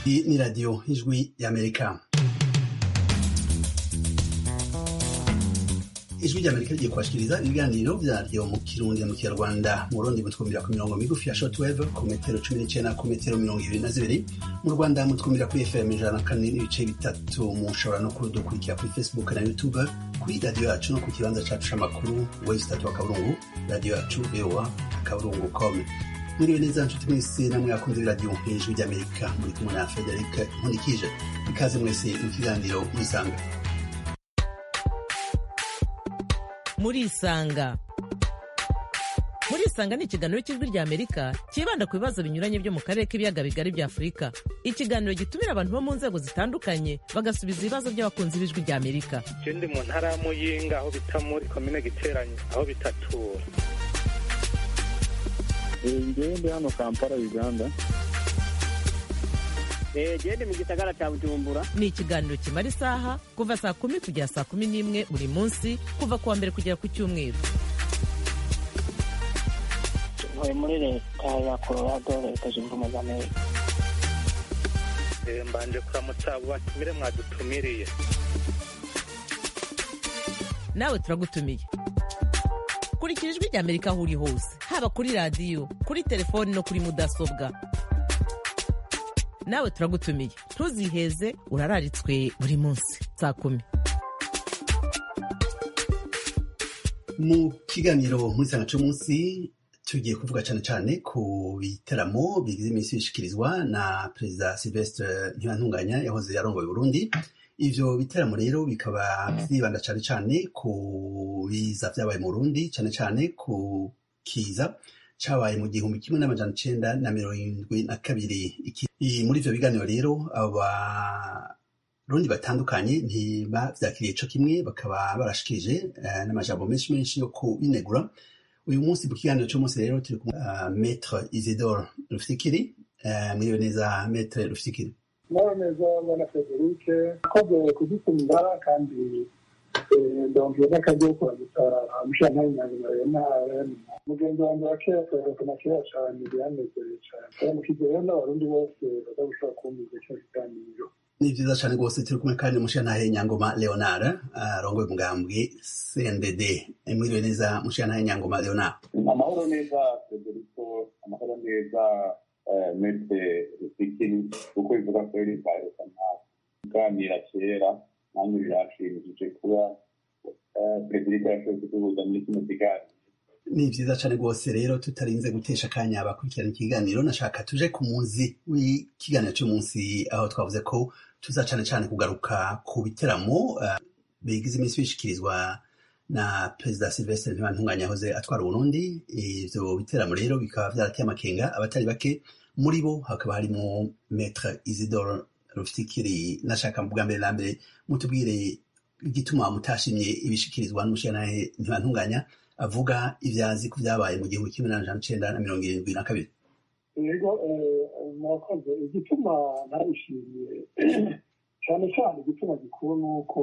ni radio Ijwi y'Amerika. Ijwi ry'Amerika rigiye kubashikiriza ibiganiro vyaryo mu Kirundi mu Kinyarwanda mu Burundi mutwumvira ku mirongo migufi ya shortwave ku metero 19 ku metero 22 mu Rwanda mutwumvira ku FM 104.3 mushobora no kudukurikira kuri Facebook na YouTube kuri radio yacu no ku kibanza cacu c'amakuru website wa Kaburungu radio yacu VOA.com. Mwiriwe neza nshuti mwese namwe akunze radio Ijwi ry'Amerika muri kumwe na Frederic Nkundikije. Ikaze mwese mu kiganiro Murisanga. Murisanga ni ikiganiro cy'Ijwi ry'Amerika kibanda ku bibazo binyuranye byo mu karere k'ibiyaga bigari bya Afurika. Ikiganiro gitumira abantu bo mu nzego zitandukanye bagasubiza ibibazo by'abakunzi b'Ijwi ry'Amerika. Je ndi mu ntara ya Muyinga aho bita muri komine Giteranyi aho bitatura. Ngende hano Kampala Uganda. Gende mu gisagara cya Bujumbura. Ni ikiganiro kimara isaha kuva saa 10 kugera saa 11 buri munsi kuva kuwa mbere kugera ku cyumweru. Tuvuye muri leta ya Colorado, leta zunze ubumwe za Amerika. Mbanje kuramutsa batumire mwadutumiriye. Nawe turagutumiye. Kurikira Ijwi ry'Amerika aho uri hose, haba kuri radio, kuri telefoni no kuri mudasobwa. Nawe turagutumiye. Ntuziheze urararitswe buri munsi saa 10. Mu kiganiro Murisanga c'umunsi tugiye kuvuga cyane ku biteramo bigize iminsi bishikirizwa na Perezida Sylvestre Ntibantunganya yahoze yarongoye Burundi. Ivyo biteramo rero bikaba vyibanda cyane ku biza vyabaye mu Burundi, cyane ku kiza cabaye mu 1972. Muri ivyo biganiro rero abarundi batandukanye ntibavyakiriye co kimwe, bakaba barashikije n'amajambo menshi yo kubinegura. Uyu munsi mu kiganiro c'umunsi rero turi kumwe Maître Isidore Rufikiri. Mwiriwe neza Maître Rufikiri. Mwiriwe neza bwana Frederic, akoze kudutumira kandi ndongeye n'akajya kuramutsa Mushyantare Nyangoma mugenzi wanjye wa kera na kera cyane byanezeye cyane mu kigero n'abarundi bose badashobora kumva icyo kiganiro. Ni vyiza cyane rwose turi kumwe kandi Mushyantare Nyangoma Leonard arongoye umugambwe CNDD. Mwiriwe neza Mushyantare Nyangoma Leonard. Amahoro neza Federico, amahoro neza Maître Rufikiri, kuko bivuga ko ari virus nta kuganira kera nanjye birashimishije kuba Federico yashoboye kuduhuza muri kino kiganiro. Ni vyiza cyane rwose rero tutarinze gutesha akanya abakurikirana ikiganiro, nashaka tuje ku muzi w'ikiganiro cy'umunsi aho twavuze ko tuza cyane kugaruka ku biteramo bigize iminsi bishikirizwa na Perezida Sylvestre Ntibantunganya yahoze atwara Burundi. Ivyo biteramo rero bikaba vyarateye amakenga abatari bake, muri bo hakaba harimo Maître Isidore Rufikiri. Nashaka bwa mbere na mbere mutubwire igituma mutashimye ibishikirizwa n'Umushyantare Ntibantunganya avuga ivyazi ku vyabaye mu 1972. Yego mwakoze. Igituma narishimiye cyane igituma gikuru nuko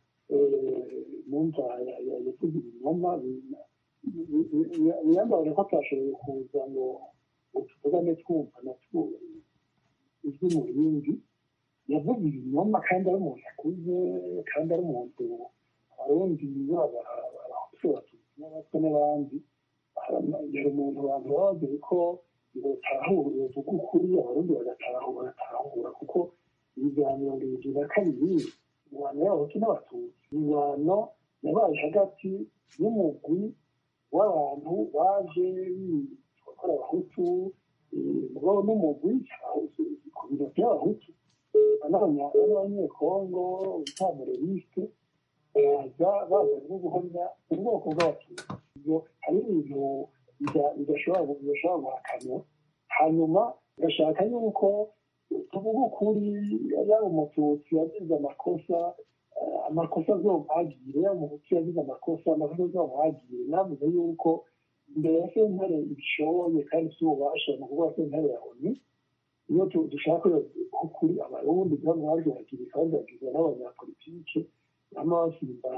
numva yavuze ibinyoma biyambaye ko atashoboye kuza ngo tuvugane twumva natwo ijwi mu bindi. Yavuze ibinyoma kandi ari umuntu akuze, kandi ari umuntu abarundi n'abatwa n'abandi. Yari umuntu abantu bazi ko batahura uvuga ukuri, abarundi bagatahura kuko ibiganiro 2022 ingwano y'abahutu n'abatutsi, ingwano yabaye hagati y'umugwi w'abantu baje gukora abahutu n'umugwi ku biro by'abahutu n'abanyekongo bitamurebiste baza no guhamya ubwoko bw'abatutsi. Ibyo hari ibintu bidashobora guhakanwa. Hanyuma gashaka yuko tuvuga ukuri, yaba umututsi yagize amakosa azomwagire, yaba umuhutu yagize amakosa azomwagire. Navuze yuko imbere ya sentare ibishoboye kandi si ububasha ni ukuvuga sentare ya ONU, iyo dushaka ukuri abarundi byamwagiragira kandi bagizwe n'abanyapolitike n'amasimba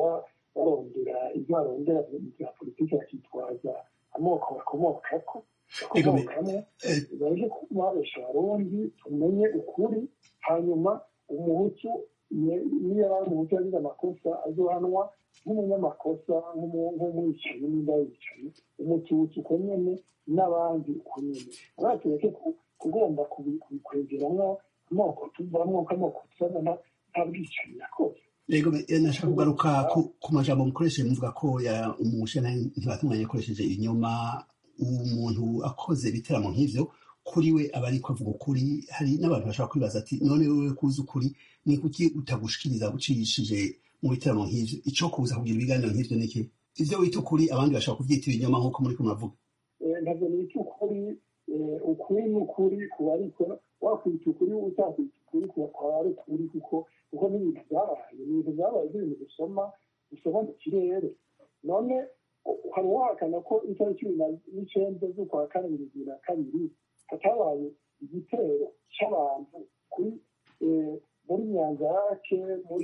barondera ibyo barondera bya politiki bakitwaza amoko bakomokako. dukomokamo baje kubabesha abarundi tumenye ukuri hanyuma umuhutu niyo ari umuhutu yagize amakosa azohanwa nk'umunyamakosa nk'umwicanyi n'inda yicanyi umututsi uko nyene n'abandi uko nyene abatureke kugomba kubikwegeramwo amoko tuvamwo k'amoko tusana nta bwicanyi yakoze. Yego nashaka kugaruka ku majambo mukoresheje muvuga ko umushana ntibatunganye yakoresheje inyuma umuntu akoze ibiteramo nk'ivyo kuri we aba ariko avuga ukuri. Hari n'abantu bashaka kwibaza ati none wewe kuzi ukuri ni kuki utagushikiriza ucishije mu biteramo nk'ivyo ico kuza kugira ibiganiro nk'ivyo niki ivyo wita ukuri abandi bashaka kuvyita ibinyoma nk'uko muri kumavuga. Ntabwo nita ukuri ukuri n'ukuri kuba ariko wakwita ukuri utakwita ukuri kuba ari ukuri kuko n'ibintu byabaye ibintu dusoma mu kirere none hari uwahakana ko itariki 19 z'ukwa kane 2022 hatabaye igitero cy'abantu kuri muri Nyanzarake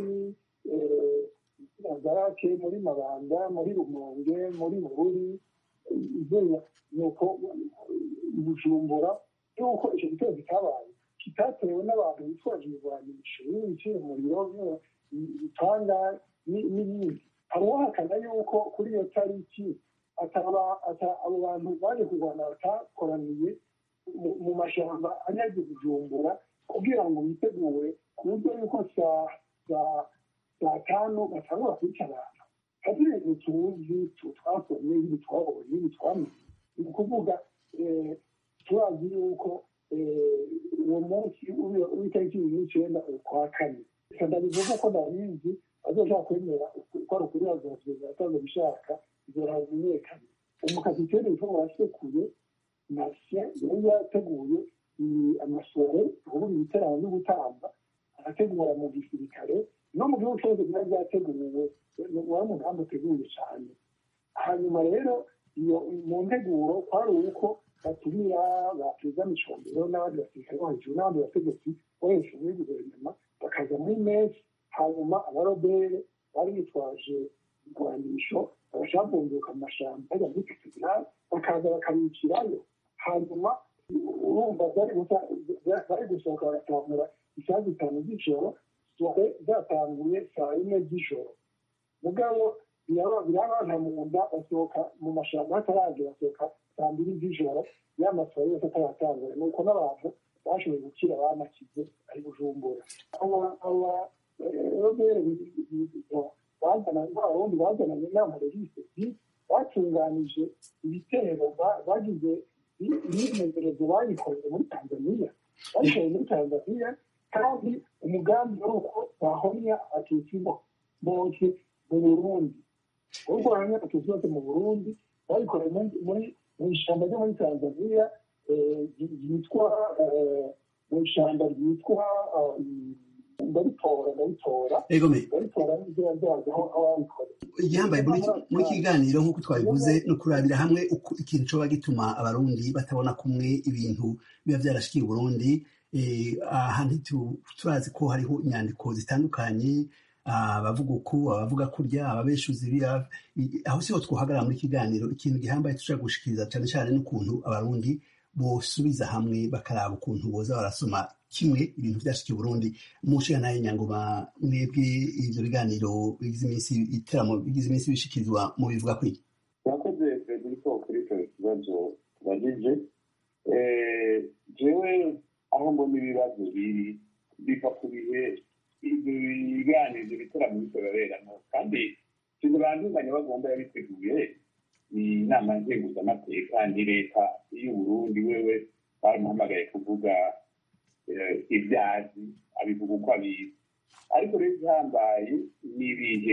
muri Mabanda muri Rumonge muri Bururi nuko Bujumbura yuko icyo gitero kitabaye kitatewe n'abantu bitwaje ibigwanisho n'ibiciye umuriro bitanga n'ibindi. Hari uwahakana yuko kuri iyo tariki abo bantu baje kurwana batakoraniye mu mashyamba anyaze Bujumbura kugira ngo bitegure ku buryo yuko saa tanu batangura kwica abantu. Hari ibintu tuzi twasomye ibi twabonye ibi twamenye ni ukuvuga turazi yuko uwo munsi w'itariki 19 ukwa kane ndabivuga ko ndabizi azoshaka kwemera ko ari ukuri azosubiza atazo bishaka izoramenyekana. Umukapiteni witwa Wasekuye Marcien yari yateguye amasore ubundi ibiterane byo gutamba arategura mu gisirikare no mu gihugu cyose byari byateguwe wari umugambi uteguye cyane. Hanyuma rero iyo mu nteguro kwari uko batumira bakiza micombero n'abandi basirikare bo hejuru n'abandi bategetsi bo hejuru muri guverinoma bakaza muri mesi. Hanyuma abarobere bari bitwaje igwanisho abashambunduka mu mashyamba bajya muri katedrali bakaza bakabicirayo. Hanyuma urumva bari gusohoka bagatangura isaha 5 z'ijoro zatanguye saa 4 z'ijoro mugabo birabana mu nda basohoka mu mashyamba hataragera basohoka saa 2 z'ijoro y'amasohoro yose ataratangura nuko n'abantu bashoboye gukira banakize ari Bujumbura. Robere abarundi bazananye n'amarevisi batunganije ibitero bagize imyimenyerezo bayikoreye muri Tanzania kandi umugambi wari uko bahomya abatutsi bose mu Burundi ubwo bahomya abatutsi bose mu Burundi bayikoreye mu ishyamba ryo muri Tanzania ryitwa mu ishyamba ryitwa ndaritora n'izina ryazo aho babikora. Igihambaye muri kiganiro nk'uko twabivuze no kurabira hamwe ikintu coba gituma abarundi batabona kumwe ibintu biba vyarashikiye Burundi. Aha turazi ko hariho inyandiko zitandukanye abavuga uku abavuga kurya ababeshuzi aho siho twohagarara muri kiganiro. Ikintu gihambaye tushaka gushikiriza cyane cyane n'ukuntu abarundi bosubiza hamwe bakaraba ukuntu boza barasoma kimwe ibintu byashikiye Burundi. Mushiga naye Nyangoma mwebwe ivyo biganiro bigize iminsi bishikirizwa mu bivuga kwiki yakoze Federico kuri icyo kibazo bagije jewe aho mbona ibibazo biva ku bihe ibyo biganiro ibyo bitaramo bikoreramo kandi ikintu banduzanya bagomba yabiteguye ni inama nkenguzamateka ni leta y'u Burundi wewe baramuhamagaye kuvuga ibyazi abivuga uko abizi ariko rero igihambaye ni ibihe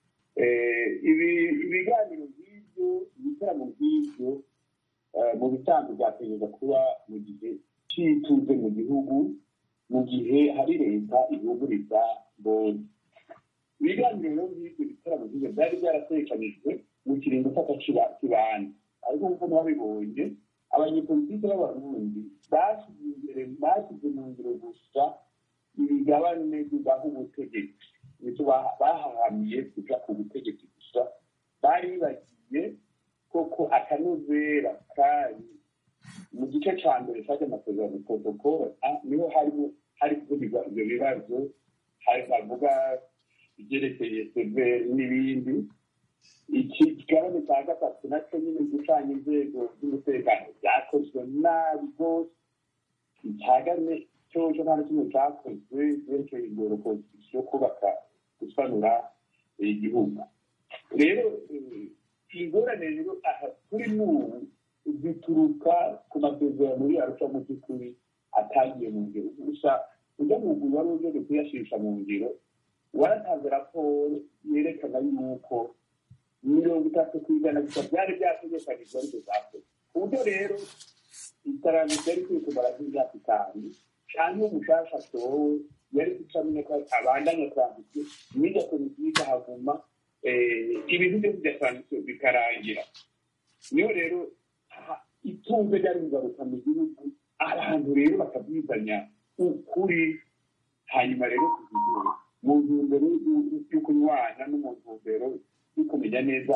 ibiganiro nk'ibyo ibitaramo nk'ibyo mu bisanzwe byategereza kuba mu gihe cy'ituze mu gihugu mu gihe hari leta ihuguriza bose. Ibiganiro rero nk'ibyo bitaramo nk'ibyo byari byaratekanijwe mu kiringo cy'akakibanza ariko nk'uko mwabibonye abanyepolitike b'abarundi bashyize mu ngiro gusa imigabane bibaho ubutegetsi nicyo bahahamiye kuja ku butegetsi gusa bari bagiye koko akanovera kari mu gice ca mbere c'ayo masezerano protocole niho hari kuvugirwa ivyo bibazo hari bavuga ibyerekeye severi n'ibindi. Ikigabane cya gatatu nacyo nyine gucanya inzego z'umutekano byakozwe nabi rwose. Icya cyojo nta na kimwe cyakozwe zerekeye ingoroko yo kubaka gusanura igihugu. Rero ingorane rero aha kuri n'ubu zituruka ku masezerano muri Arusha mu by'ukuri atagiye mu ngiro. Gusa ujya mu mugwi wari uje kuyashisha mu ngiro waratanze raporo yerekana yuko 30% gusa byari byategekanijwe ariko zakoze. Ku buryo rero iterambere ryari kuri kumara nk'imyaka 5 cyane umushasha atowe yari gucamenya ko abandanya kwandika niga komisiyo haguma ibintu byose byasanditswe bikarangira. Niyo rero itunze ryari kugaruka mu gihugu abantu rero bakabyizanya ukuri hanyuma rero kuzigira mu ntumbero yo kunywana no mu ntumbero yo kumenya neza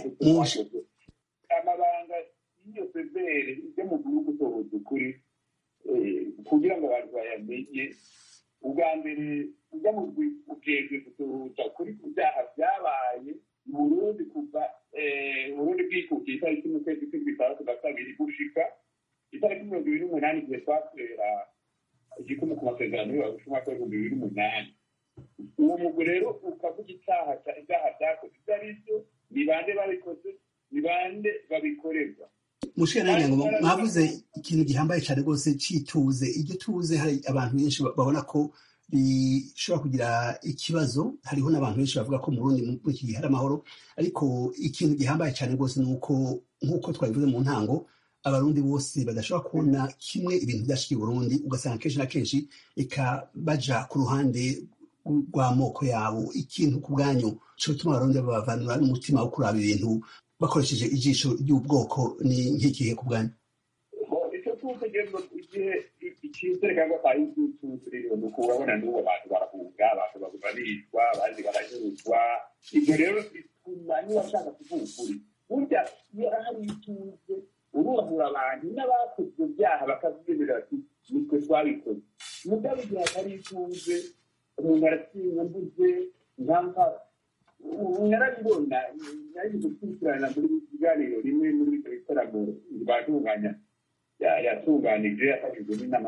amabanga y'iyo severe ijya mu gihugu sohoza ukuri kugira ngo abantu bayamenye. Ubwa mbere ujya mu bwejwe gusohoza kuri ku byaha byabaye mu Burundi kuva Burundi bwikukiye itariki mu kwezi kw'itandatu na kabiri gushika itariki 28 igihe twatera igikumu ku masezerano y'Arusha umwaka w'2008. Uwo mugwi rero ukavuga ibyaha byakoze ibyo ari byo, ni bande babikoze, ni bande babikorerwa. Mushikana ngo mwavuze ikintu gihambaye cyane rwose cituze. Iryo tuze hari abantu benshi babona ko bishobora kugira ikibazo. Hariho n'abantu benshi bavuga ko mu Burundi muri iki gihe hari amahoro, ariko ikintu gihambaye cyane rwose nuko nk'uko twabivuze mu ntango abarundi bose badashobora kubona kimwe ibintu byashikiye Burundi, ugasanga kenshi na kenshi baja ku ruhande rw'amoko yabo. Ikintu ku bwanyu cyo gutuma abarundi bavanura n'umutima wo kuraba ibintu bakoresheje ijisho ry'ubwoko ni nk'ikihe ku bwanyu? Icyo tutegereza igihe icyizere cyangwa atayi cy'uturiro ni uko urabona n'ubu abantu barahunga, abantu baricwa, abandi baranyuruzwa. Ibyo rero bituma niba ashaka kuvuga ukuri burya iyo hari ituze urubahura abantu n'abakoze ibyo byaha bakabyemera bati nitwe twabikoze. Mugabo igihe hatari ituze umuntu aratinya mbuze ntampa narabibona nari gukurikirana muri kiganiro rimwe muri ibitaramo batunganya yatunganije yafashijwe n'inama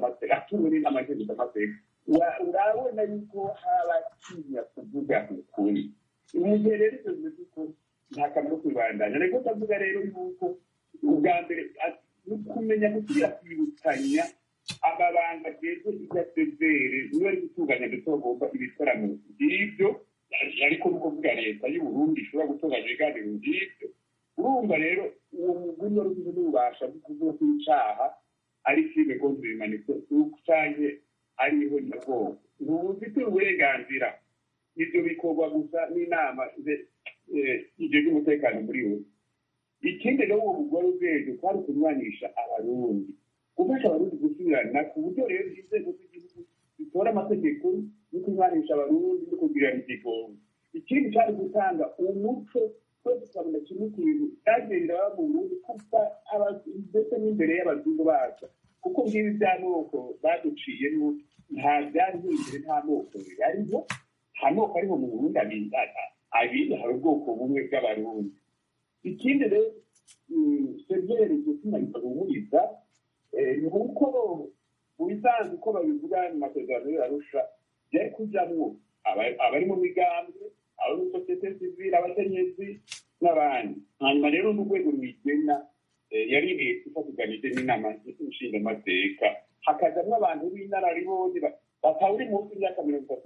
nkemuramateka urabona yuko habatinya kuvuga ukuri. Mu gihe rero ibyo bimeze uko nta kamaro kwibandanya. Ariko ndavuga rero yuko ubwa mbere ni kumenya gusubira kwibukanya amabanga ageze irya severe niba ari gutunganya ndetse bagomba ibitaramo by'ibyo, ariko nuko kuvuga leta y'u Burundi ishobora gutunganya ibiganiro by'ibyo. Urumva rero uwo mugwi wari ufite n'ububasha bwo kuvuga ko icaha ari crime contre l'humanité canke ariho nyabwonko. Ntufite uburenganzira. Ibyo bikorwa gusa n'inama ijejwe umutekano muri we. Ikindi rero uwo mugore ubwenge kwari kunywanisha abarundi, gufasha abarundi gusubirana ku buryo rero inzego z'igihugu zitora amategeko yo kunywanisha abarundi no kugirana igigongo. Ikindi cyari gutanga umuco twese twabona kimwe ku bintu byagenda mu Burundi kuva ndetse n'imbere y'abazungu bacu, kuko ngibi by'amoko baduciyemo nta byari imbere, nta moko yariho, nta moko ariho mu Burundi abindi hari ubwoko bumwe bw'abarundi. Ikindi rero severe gituma ibahumuriza ni uko mu bisanzwe uko babivuga mu masezerano y'Arusha byari kujyamo abari mu migambwe, abo muri sosiyete sivile, abakenyezi n'abandi. Hanyuma rero n'urwego rwigena yari leta ifatiganije n'inama nshingamateka, hakajamwo abantu b'inararibonye batawuri munsi y'imyaka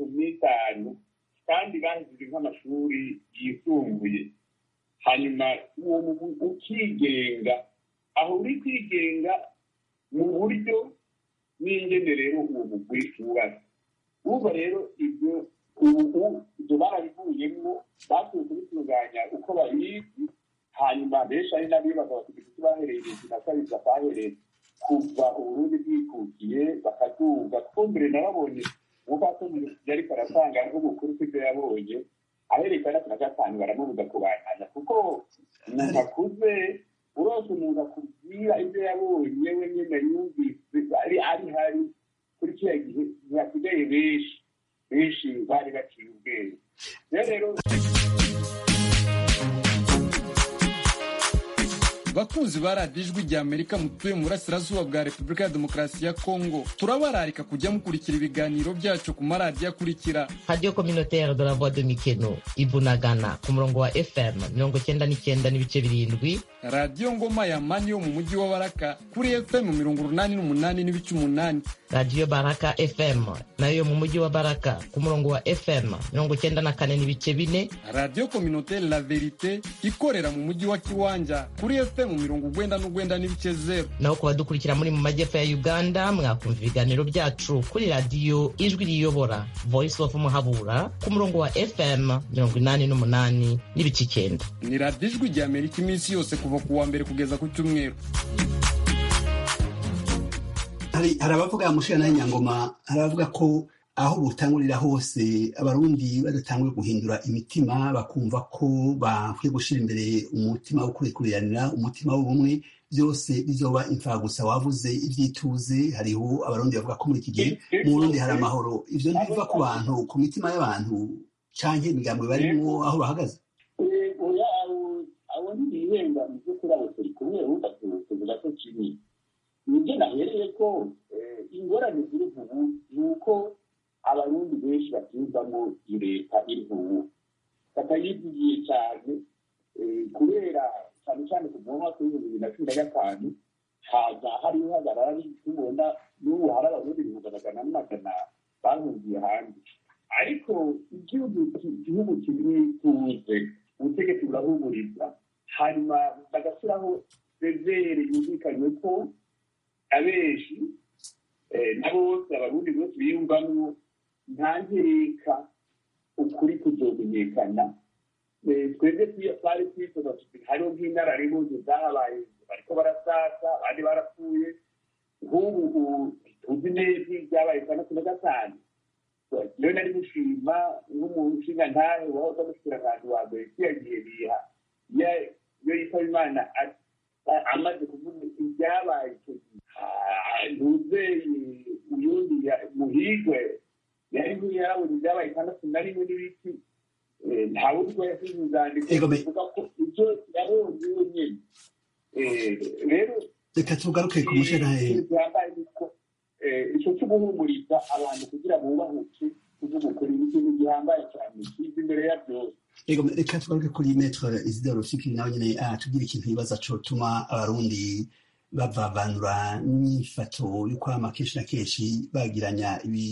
35 kandi bahejeje nk'amashuri yisumbuye. Hanyuma uwo mugwi ukigenga, aho uri kwigenga mu buryo n'ingene rero uwo mugwi wubatse. Ubu rero ibyo barabivuyemo batuye kubitunganya uko babizi. Hanyuma benshi ari n'abibaza bati isi bahereye na kabiri batahereye kuva Uburundi bwikukiye bakaduga. Kuko mbere narabonye ubufatanye yari karatanga nk'ubukuru kw'ibyo yabonye ahereye 65 baramubuza kubandanya, kuko umuntu akuze urose umuntu akubwira ibyo yabonye we nyine yumvise ari hari kuri kiriya gihe ntihasigaye benshi bari baciye ubwenge rero bakunzi ba radiyo ijwi rya amerika mutuye mu burasirazuba bwa repubulika ya demokarasi ya kongo turabararika kujya mukurikira ibiganiro byacu ku maradiyo akurikira radio communautaire de la voix de mikeno ibunagana ku murongo wa fm 99.7 radiyo ngoma ya mani yo mu mujyi wa baraka kuri fm 88.8 radio baraka fm nayo mu mujyi wa baraka ku murongo wa fm 94.4 radiyo communautaire la verite ikorera mu mujyi wa kiwanja kuri fm 99.0 naho ku badukurikira muri mu majyepfo ya uganda mwakumva ibiganiro byacu kuri radiyo ijwi riyobora voice of muhabura ku murongo wa fm 88.9 ni radiyo ijwi rya amerika iminsi yose kuva ku wa mbere kugeza ku cyumweru. hari abavuga mushira nayo Nyangoma, hari abavuga ko aho butangurira hose abarundi badatanguye guhindura imitima bakumva ko bakwiye gushira imbere umutima wo kurekuranira, umutima w'ubumwe, byose bizoba imfa gusa. Wavuze ivyituze, hariho abarundi bavuga ko muri iki gihe mu Burundi hari amahoro. Ivyo ntibiva ku bantu, ku mitima y'abantu canke imigambwe barimo aho bahagaze. abo ntibirenga mu by'ukuri abo turi kumwe wumva tuvuga ko kimwe nibyo nahereye ko ingorane ziri ubu ni uko abarundi benshi babyumvamo leta iri ubu batayivugiye cyane kubera cyane cyane ku mwaka w'ibihumbi 2015 haza hariho hagarara tubona n'ubu hari abarundi 100,000 bahungiye hanze, ariko igihugu kimwe tuze ubutegetsi burahumuriza hanyuma bagashyiraho rezere yumvikanywe ko abenshi nabo bose abarundi bose biyumvamo nta nkeka ukuri kuzomenyekana. Twebwe twari twifuza tuti hariho nk'inararibonye zahabaye bariko barasasa abandi barapfuye, nk'ubu tuzi neza ibyabaye 2015. Rero nari gushima nk'umushinga ntahe wahoze amushikiranganje wa mbere yagiye biha iyo yitaba Imana amaze kuvuga ibyabaye icyo gihe ntuzeye uyundi muhigwe yari yarabonye ibyabaye 61 n'ibiti ntawe uriko yasize inzandiko kuvuga ko icyo yabonye wenyine. Rero reka tugaruke ku mushinga icyo cyo guhumuriza abantu kugira ngo bubahuke kuvuga ukuri n'ikintu gihambaye cyane kiza imbere ya byose. Reka tugaruke kuri Maître Isidore Rufikiri nawe nyine atubwira ikintu yibaza cotuma abarundi bavavanura n'imyifato yo kwama kenshi na kenshi bagiranya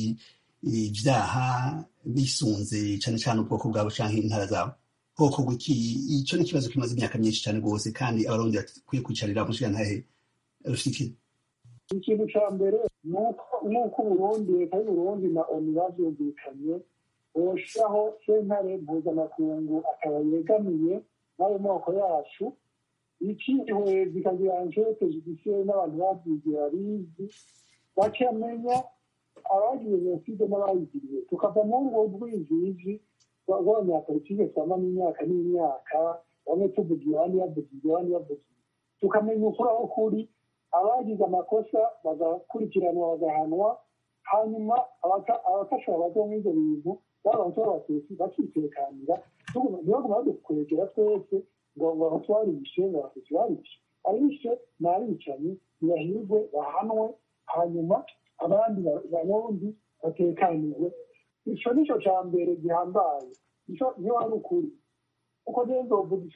ibyaha bisunze cyane cyane ubwoko bwabo canke intara zabo. Hoko gwiki ico ni ikibazo kimaze imyaka myinshi cyane rwose kandi abarundi bakwiye kwicarira mushinga ntahe Rufikiri. Ikintu cya mbere nuko Burundi, leta y'Uburundi na ONU bavyumvikanye boshiraho sentare mpuzamakungu akaba yegamiye n'ayo moko yacu, ikiriwe zikagira enquete judiciaire n'abantu babyigiye babizi bakamenya abagize jenoside n'abayigiriye, tukava muri ubwo bw'injiji bw'abanyapolitike twama n'imyaka n'imyaka, bamwe tuvugiye abandi bavugiye, tukamenya ukuri aho kuri, abagize amakosa bagakurikiranwa bagahanwa, hanyuma abafasha babazo mw'ibyo bintu babanza abatutsi bakitekanira. Niyo badukwegera twese ngo abatutsi barishe, ngo abatutsi barishe, abishe n'abicanyi ntibahirwe bahanwe, hanyuma abandi barundi batekanirwe. Ico nico ca mbere gihambaye, niyo ari ukuri uko nzovuga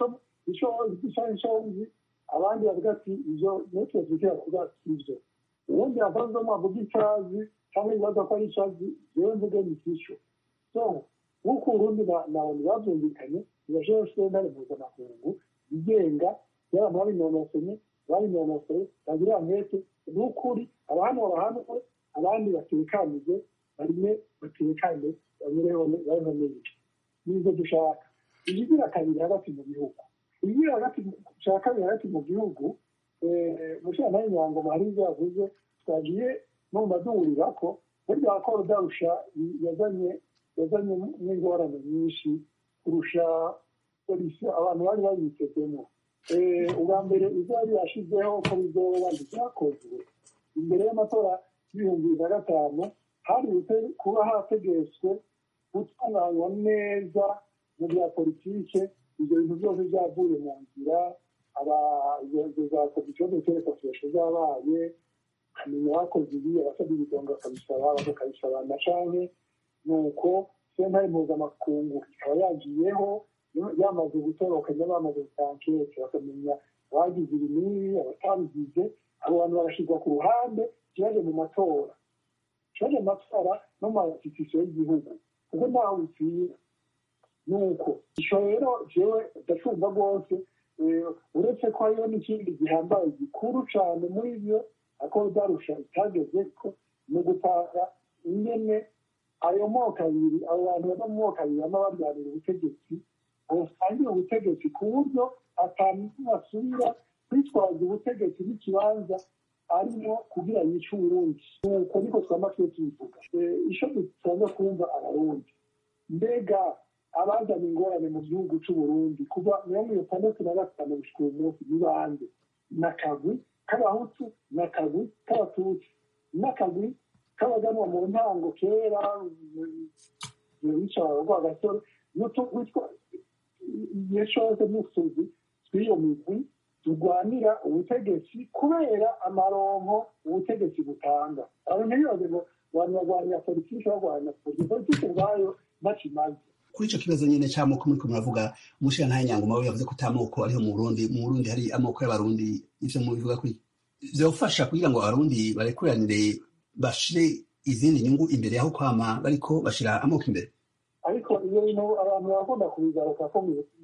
ico nzi abandi bavuga ati ivyo n'icyo zikira kuvuga ivyo, ubundi avanzemo avuga icazi cyangwa ibibazo ko ari icazi, jewe mvuge ni ico. So nk'uko Urundi na ONU bavyumvikanye birashoboye sentare mpuzamakungu igenga y'abantu babinonosoye bagira mwete n'ukuri, abahanwe abandi batekanije barime batekane banyureho neza. Nizo dushaka igira kabiri hagati mu gihugu, igira hagati shaka hagati mu gihugu. Mushana nayo Nyangoma hari ibyo yavuze twagiye no madurira ko burya akora darusha yazanye n'ingorane nyinshi kurusha polisi abantu bari babitezemo. ubwa mbere ibyo yari yashyizeho ko bizoba ntibyakozwe imbere y'amatora y'ibihumbi bibiri na gatanu hari kuba hategetswe gutunganywa neza mu bya politike ibyo bintu byose byavuye mu nzira izo za komisiyo z'ubutegetsi zabaye ukamenya abakoze ibi abasabye ibigongo bakabisaba na canke nuko sentare mpuzamakungu ikaba yagiyeho yamaze gutorokanya bamaze gutankete bakamenya abagize ibi n'ibi abatabigize abo bantu barashyirwa ku ruhande kibaje mu matora no mu masitisiyo y'igihugu kuko ntawe upfira nuko icyo rero jewe ndacumva rwose uretse ko hariho n'ikindi gihambaye gikuru cyane muri byo ako darusha itageze ko mu gutanga ingene ayo moko abiri abo bantu bava mu moko abiri bama baryanira ubutegetsi basangira ubutegetsi ku buryo atanu basubira kwitwaza ubutegetsi n'ikibanza arimo kugira yice uburundi nuko niko twama twe tubivuga ico dusanzwe kumva abarundi mbega abazana ingorane mu gihugu c'uburundi kuva mirongo itandatu na gatanu gushika uyu munsi ni bande n'akagwi k'abahutu n'akagwi k'abatutsi n'akagwi k'abaganwa mu ntango kera bicara rwagasore witwa igihe cose n'usuzi tw'iyo migwi turwanira ubutegetsi kubera amaronko ubutegetsi butanga abantu ntibibaze ngo abantu barwanira politiki barwanira politiki ubwayo ntakimaze kuri ico kibazo nyene c'amoko muriko muravuga umushirantahe Nyangoma we yavuze ko ata moko ariho mu Burundi hari amoko y'abarundi ivyo mubivuga kuri vyofasha kugira ngo abarundi barekuranire bashire izindi nyungu imbere yaho kwama bariko bashira amoko imbere ariko iyo bintu abantu bakunda kubigaruka ko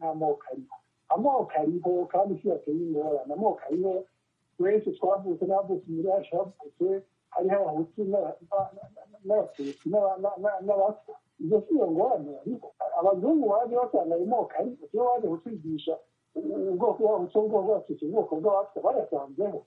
amoko ariho kandi si yateye ingorane amoko ariho twese twavutse n'abavutse muri yacu bavutse hariho abahutu n'abatutsi n'abatwa ibyo si iyo ngorane ariko abazungu baje basanga ayo moko ariko iyo baje kutwigisha ubwoko bw'abahutu ubwoko bw'abatutsi ubwoko bw'abatwa bayasanzeho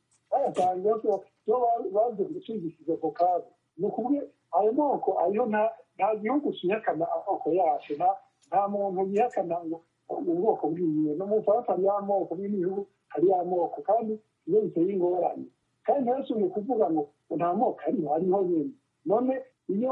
iyo baje kutwigishije ako kazi ni ukuvuga ayo moko ariho nta gihugu kihakana amoko yacu nta muntu yihakana ngo ubwoko bwiwe no mu Bufaransa hari amoko n'ibihugu hari amoko kandi iyo biteye ingorane kandi ntibasubiye kuvuga ngo nta moko hariho nyine none iyo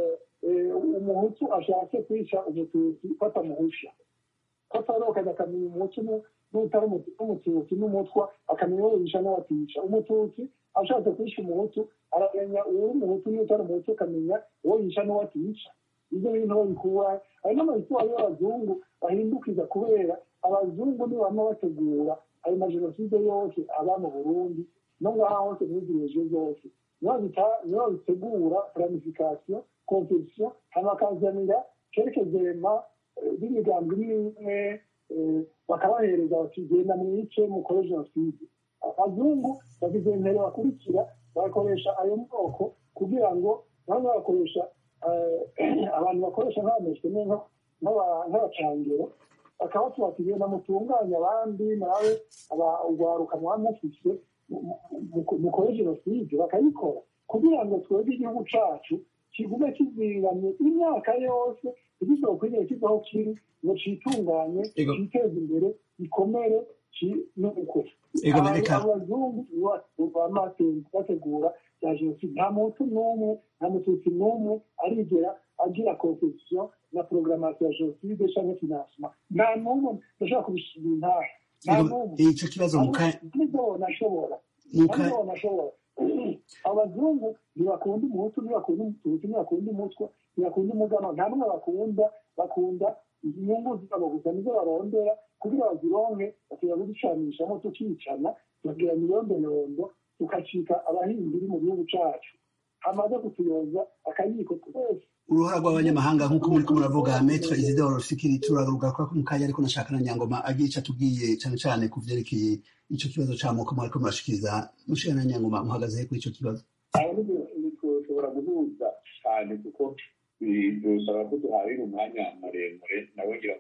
umuhutu ashatse kwica umututsi batamuhusha ko atarokanya akamenya umuhutu n'utari umututsi n'umutwa akamenya uwo yisha n'uwatica umututsi ashatse kwica umuhutu aramenya uwo umuhutu n'utari umuhutu akamenya uwo yisha n'uwatica ibyo bintu babikura hari n'amahitwaro y'abazungu bahindukiza kubera abazungu nibama bategura ayo majenoside yose aba mu Burundi no ngaha hose n'izirije zose niho bitegura planification conception amakazanira kerekezema b'imigambi n'imwe bakabahereza bati genda mwice mukore jenoside abazungu bagize intero bakurikira bakoresha ayo moko kugira ngo bamwe bakoresha abantu bakoresha nk'abameshwe nk'abacangero bakaba tugenda mutunganya abandi nawe urwaruka mwamufise mukore jenoside bakayikora kugira ngo twebwe igihugu cacu kigume kizingamye imyaka yose ntigizokwigere kivaho kiri ngo citunganye citeze imbere gikomere nuko abazungu bategura bya jenoside nta muntu n'umwe nta mututsi n'umwe arigera agira conception na programmation ya jenoside canke financement nta n'umwe ndashobora kubishira intahe nta n'umwe ico kibazo nashobora abazungu ntibakunda umuhutu ntibakunda umututsi ntibakunda umutwa ntibakunda umugano nta n'umwe bakunda inyungu zabo gusa nizo barondera kugira bazironke bakira kuducanishamo tukicana tukagira miliyondolondo tukacika abahimbiri mu gihugu cacu hamaze kutuyoza akayiko twese uruhara rw'abanyamahanga nk'uko muriko muravuga Maître Isidore Fikiri turagaruka ko mu kanya ariko nashaka na Nyangoma agira ico atubwiye cane cane ku vyerekeye ico kibazo c'amoko mwariko murashikiriza mushira na Nyangoma muhagaze kuri ico kibazo dushobora guhuza cyane kuko bisaba ko duharira umwanya muremure nawe ngira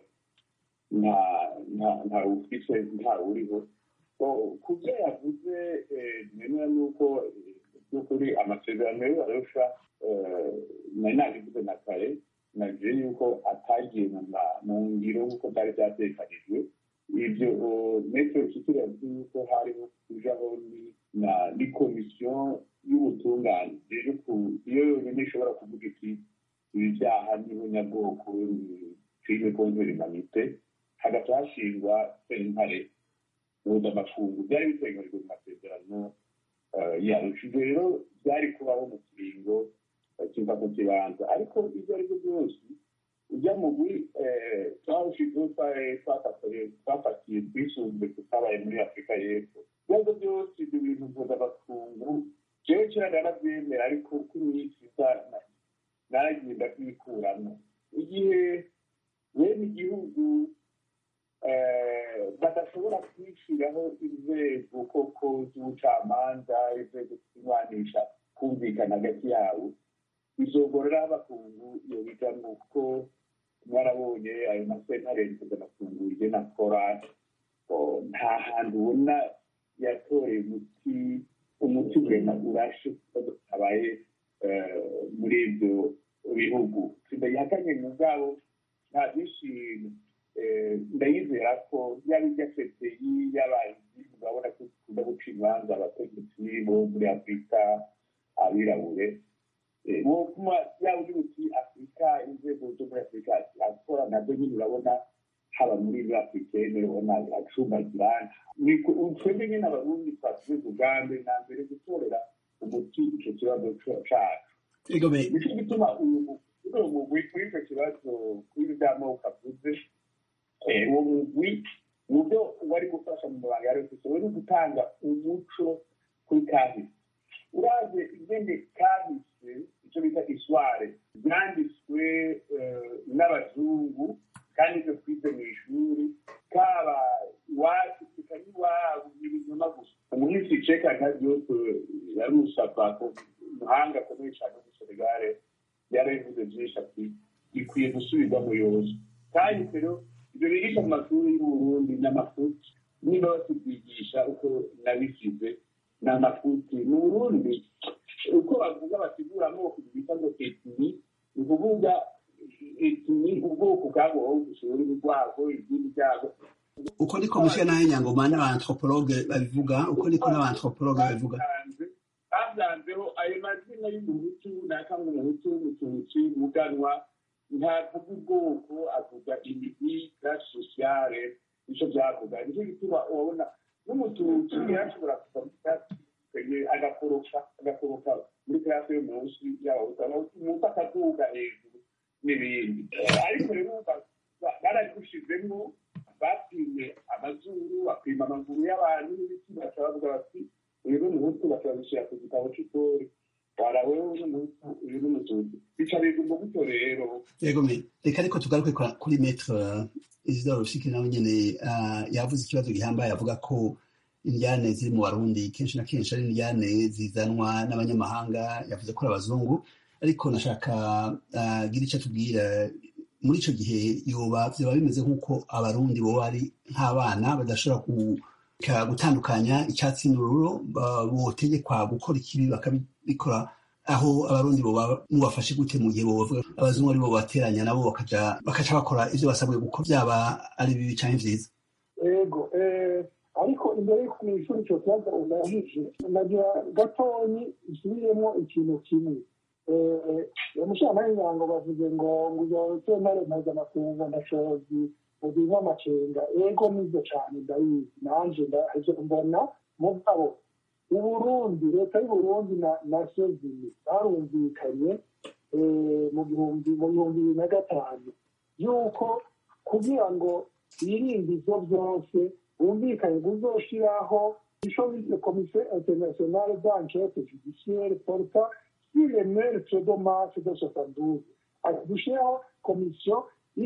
nta ufise nta uriho ku byo yavuze nemera nuko by'ukuri amasezerano yo arusha nari nabivuze na kare nagiye yuko atagiye mu ngiro nk'uko byari byatekanijwe ibyo metero kitira yuko hariho kujaho ni komisiyo y'ubutungane rero iyo yonyine ishobora kuvuga iti ibi byaha n'ubunyabwoko crime contre l'humanité hagati hashingwa sentare mpuzamakungu byari biteganijwe mu masezerano yarusha ibyo rero byari kubaho mu kiringo kiva ku kibanza ariko ibyo ari byo byose ujya mugwi twawushizeho twafatiye twisunze tutabaye muri afurika y'epfo ibibazo byose ibyo bintu mpuzamakungu jewe kera narabyemera ariko uko iminsi isa naragenda kwikuramo igihe bene igihugu badashobora kwishyiraho inzego koko z'ubucamanza inzego z'irwanisha kumvikana hagati yabo bizogorera abakungu iyo bijamwo kuko mwarabonye ayo masentare mpuzamakungu igena akora nta hantu ubona yatoreye umuti wema urashe abaye muri ibyo bihugu sindayihakanye mu bwabo nta byishimo ndayizera ko yaba irya CPI y'abahinzi urabona ko dukunda guca imanza abategetsi bo muri afurika abirabure wotuma yaba ugira uti afurika inzego zo muri afurika zirakora nabyo nyine urabona haba muri afurikene urabona biracumbagira twebwe nyine abarundi twasize umugambi na mbere gutorera umuti icyo kibazo cacu nico gituma uyu mugwi kuri icyo kibazo kuri by'amoko avuze uwo mugwi mu byo wari gufasha mu mabanga yari ufite wari gutanga umuco kuri kahise uraze ingene kahise icyo bita isware byanditswe n'abazungu kandi ibyo twize mu ishuri kaba iwacu tukari iwabo ibinyoma gusa umuhinzi ceka nka byose yari usabako umuhanga akomeye cyane muri Senegal yarabivuze byinshi ati bikwiye gusubirwamo yose kandi rero ibyo bigisha mu mashuri y'uburundi n'amafuti niba batubyigisha uko nabisize n'amafuti mu burundi uko bavuga basigura amoko bita ngo etni ni ukuvuga etni ubwoko bwabo ururimi rwabo idini ryabo uko niko mushiya nayo nyangoma n'abanthropologue babivuga uko niko n'abanthropologue babivuga bavyanzeho ayo mazina y'umuhutu nakanga umuhutu umututsi muganwa ntavuga ubwoko avuga imigwi classe sociale nico byavuga nicyo gituma ubona n'umututsi yashobora kuva agakoroka muri classe yo munsi y'abahutu umuntu akaduga hejuru n'ibindi ariko rero barabigushizemo bapimye amazuru bapima amaguru y'abantu n'ibiti bakabavuga bati uyu ni umuhutu bakabishyira ku gitabo cy'ikori waraweho n'umuhutu uyu ni umututsi bica bigomba gutyo rero yego reka ariko tugaruke kuri Maître Isidore Rufikiri nawe nyene yavuze ikibazo gihambaye avuga ko indyane ziri mu Barundi kenshi na kenshi ari indyane zizanwa n'abanyamahanga yavuze ko ari abazungu ariko nashaka gira icyo tubwira muri icyo gihe yoba byaba bimeze nk'uko abarundi bo bari nk'abana badashobora gutandukanya icyatsi n'ururo botegekwa gukora ikibi bakabikora aho abarundi bo mubafashe gute mu gihe bavuga abazungu ari bo bateranya nabo bakaca bakora ivyo basabwe gukora byaba ari bibi canke vyiza ego ariko imbere yo kumwishyura icyo kibazo unahije nagira gatonyi isubiremo ikintu kimwe umushyirahamwe ngo bavuze ngo sentare mpuzamakungu ndashobozi mubinywa amacenga ego nibyo cyane ndabizi nanje mbona mugabo uburundi leta y'uburundi na sezini barumvikanye mu bihumbi 2005 yuko kugira ngo birinde ivyo byose bumvikanye kuzoshiraho ico bise commission internationale d'enquête judiciaire porta sur les meurtres de mars de 72 gushiraho komisiyo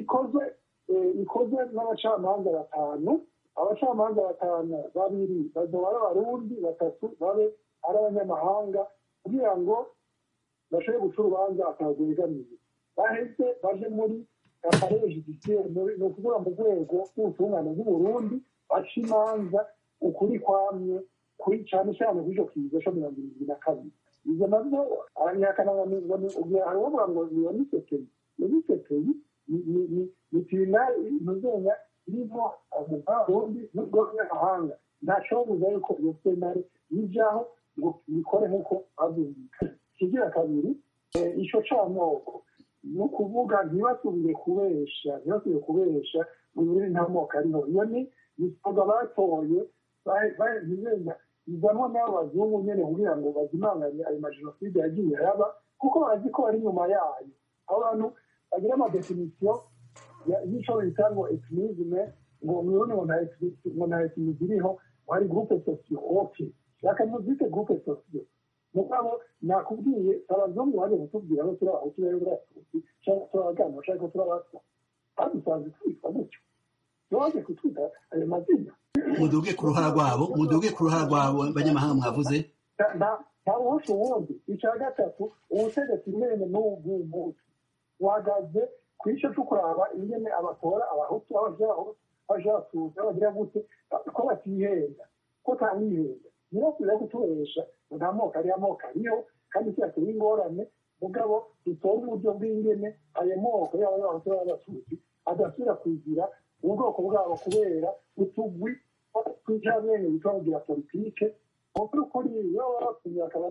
ikoze n'abacamanza batanu babiri bazoba ari abarundi batatu babe ari abanyamahanga kugira ngo bashobore guca urubanza atagwegamiye baheze baje muri appareil judiciaire ni ukuvuga mu rwego rw'ubutungane bw'uburundi baca imanza ukuri kwamye kuri cyane cyane kuri icyo kiza cyo 2022 ibyo nabyo abanyakana hariho bavuga ngo niyo ni sekeri ni tribunal ntuzenya irimo umugarundi n'ubwo bw'amahanga ntacobuza yuko iyo sentare yijaho ngo bikore nk'uko babyumvikana. Ikigira kabiri ico c'amoko ni ukuvuga ntibasubire kubesha mu Burundi nta moko ariho. Iyo ni ibikorwa batoye ntibenda izamo n'abo bazungu nyene kugira ngo bazimanganye ayo majenoside yagiye araba kuko bazi ko bari inyuma yayo. Abantu bagira amadefinisiyo y'ico bita ngo ethnisme ngo mu Burundi ngo nta ethnisme iriho, hari groupe socio okay shaka muzite groupe socio mugabo nakubwiye abazungu baje kutubwira ko turi abahutu rero bratutsi cyangwa turabagana cyangwa ko turabasa badusanze twitwa gutyo baje kutwita ayo mazina. Muduge ku ruhara rwabo abanyamahanga mwavuze nta wuhusha uwundi. Icya gatatu ubutegetsi mwene n'ubw'umuntu wahagaze ku ico cyo kuraba ingene abatora abahutu abahutu bagira gute ko batihenda ko ntamwihenda nyirasubira kuturesha nta moko ariho kandi cyateye ingorane mugabo dutora uburyo bw'ingene ayo moko yaba y'abahutu n'abatutsi adasubira kugira ubwoko bwabo kubera utugwi tw'icabwenge bitwagira politike ukuri kuri iyo batumye akaba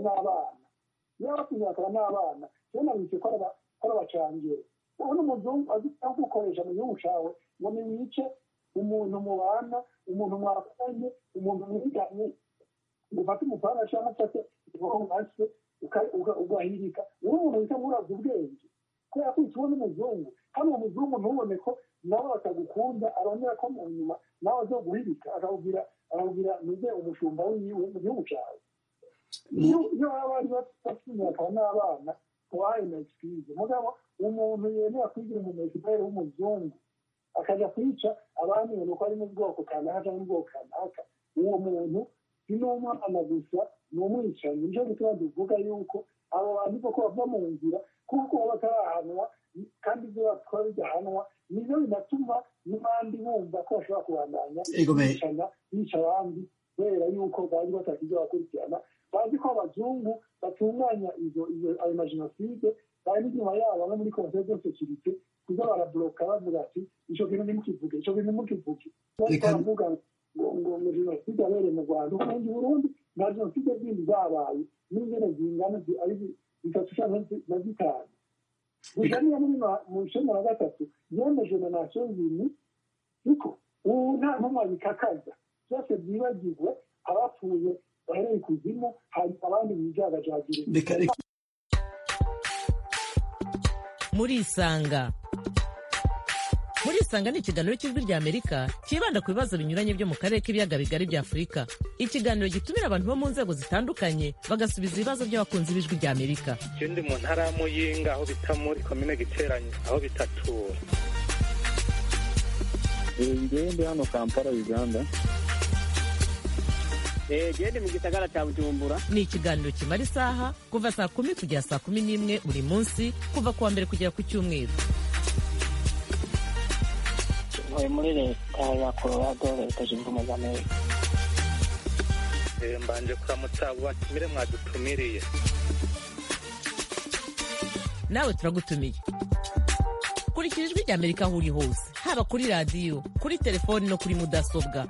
n'abana cyane bice ko arabacangiye ubona umuzungu azi gukoresha mu gihugu cawe ngo niwice umuntu mubana umuntu mwakanye umuntu mwiganye ufate umupanga cyangwa ufate ivohomase ugahirika uri umuntu wita muraza ubwenge kubera ko utubona umuzungu hano umuzungu ntubone ko nawe batagukunda arongera ko mu nyuma nawe azo guhirika akawubwira nuze umushumba wiwe mu gihugu cawe. Iyo abari bafite akaba n'abana wahaye na experience mugabo umuntu yemera kwigira umumekipere w'umuzungu akaja kwica abandi ngo nuko ari mu bwoko kanaka cyangwa mu bwoko kanaka uwo muntu si n'umwana gusa ni umwicanyi. Nico gituma tuvuga yuko abo bantu koko bava mu nzira kuko baba batarahanwa kandi ibyo batwara bigahanwa nivyo binatuma n'abandi bumva ko bashobora kubandanya bica abandi kubera yuko bari batakijya bakurikirana bazi ko abazungu batunganya ayo majenoside bari n'inyuma yabo no muri conseil de sécurité kuza barabloka bavuga ati ico kintu ntimukivuge baravuga ngo jenoside yabereye mu Rwanda ubundi Burundi na jenoside zindi zabaye n'ingene zingana ari bitatu canke na zitanu ujaniye mu icenda na gatatu yemeje na Nations Unies kuko ubu nta ntumwa bikakaza byose byibagirwe abapfuye bahereye ikuzimu hari abandi bijagajagire. Murisanga ni ikiganiro cy'ijwi ry'Amerika kibanda ku bibazo binyuranye byo mu karere k'ibiyaga bigari bya Afurika. Ikiganiro gitumira abantu bo mu nzego zitandukanye bagasubiza ibibazo by'abakunzi b'ijwi ry'Amerika. Ikindi mu ntara ya Muyinga aho bita muri komine Giteranyi aho bitatura. Ngende hano Kampala Uganda. Gende mu gisagara cya Bujumbura. Ni ikiganiro kimara isaha kuva saa 10 kugera saa 11 buri munsi kuva kuwa mbere kugera ku cyumweru. Muri leta ya Colorado leta zunze ubumwe za Amerika. Mbanje kuramutsa batumire mwadutumiriye. Nawe turagutumiye. Kurikira ijwi ry'Amerika aho uri hose haba kuri radiyo kuri telefoni no kuri mudasobwa.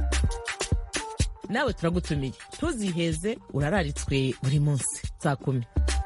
Nawe turagutumiye ntuziheze urararitswe buri munsi saa 10.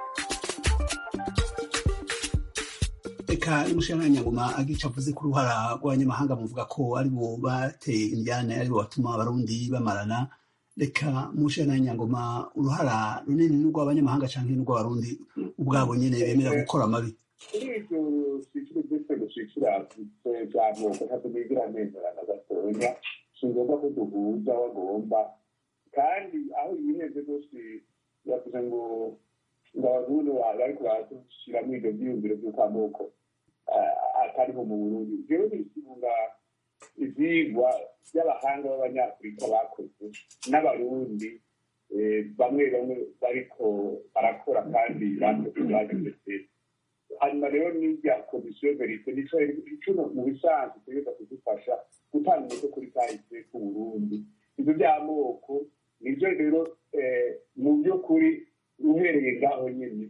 Eka n'umushana Nyangoma agica avuze ku ruhara rw'abanyamahanga muvuga ko ari bo bateye indyane ari bo batuma abarundi bamarana. Reka umushana Nyangoma uruhara runini n'urw'abanyamahanga canke n'urw'abarundi ubwabo nyene bemera gukora amabi. Ivyo siciro by'itego sicira by'amoko ntabwo neza na gatonya singombwa ko duhuza bagomba kandi aho yiheze rwose yavuze ngo abarundi bariko barashiramo ivyo vyiyumviro vy'ukwamoko atariho mu Burundi. Jewe nisunga ivyigwa by'abahanga b'abanyafurika bakoze n'abarundi bamwe bariko barakora kandi bakoze hanyuma rero n'irya komisiyo verite nico mu bisanzwe itegeka kudufasha gutanga umuco kuri kahise ku Burundi. Ivyo by'amoko nivyo rero mu by'ukuri uhereye ngaho nyene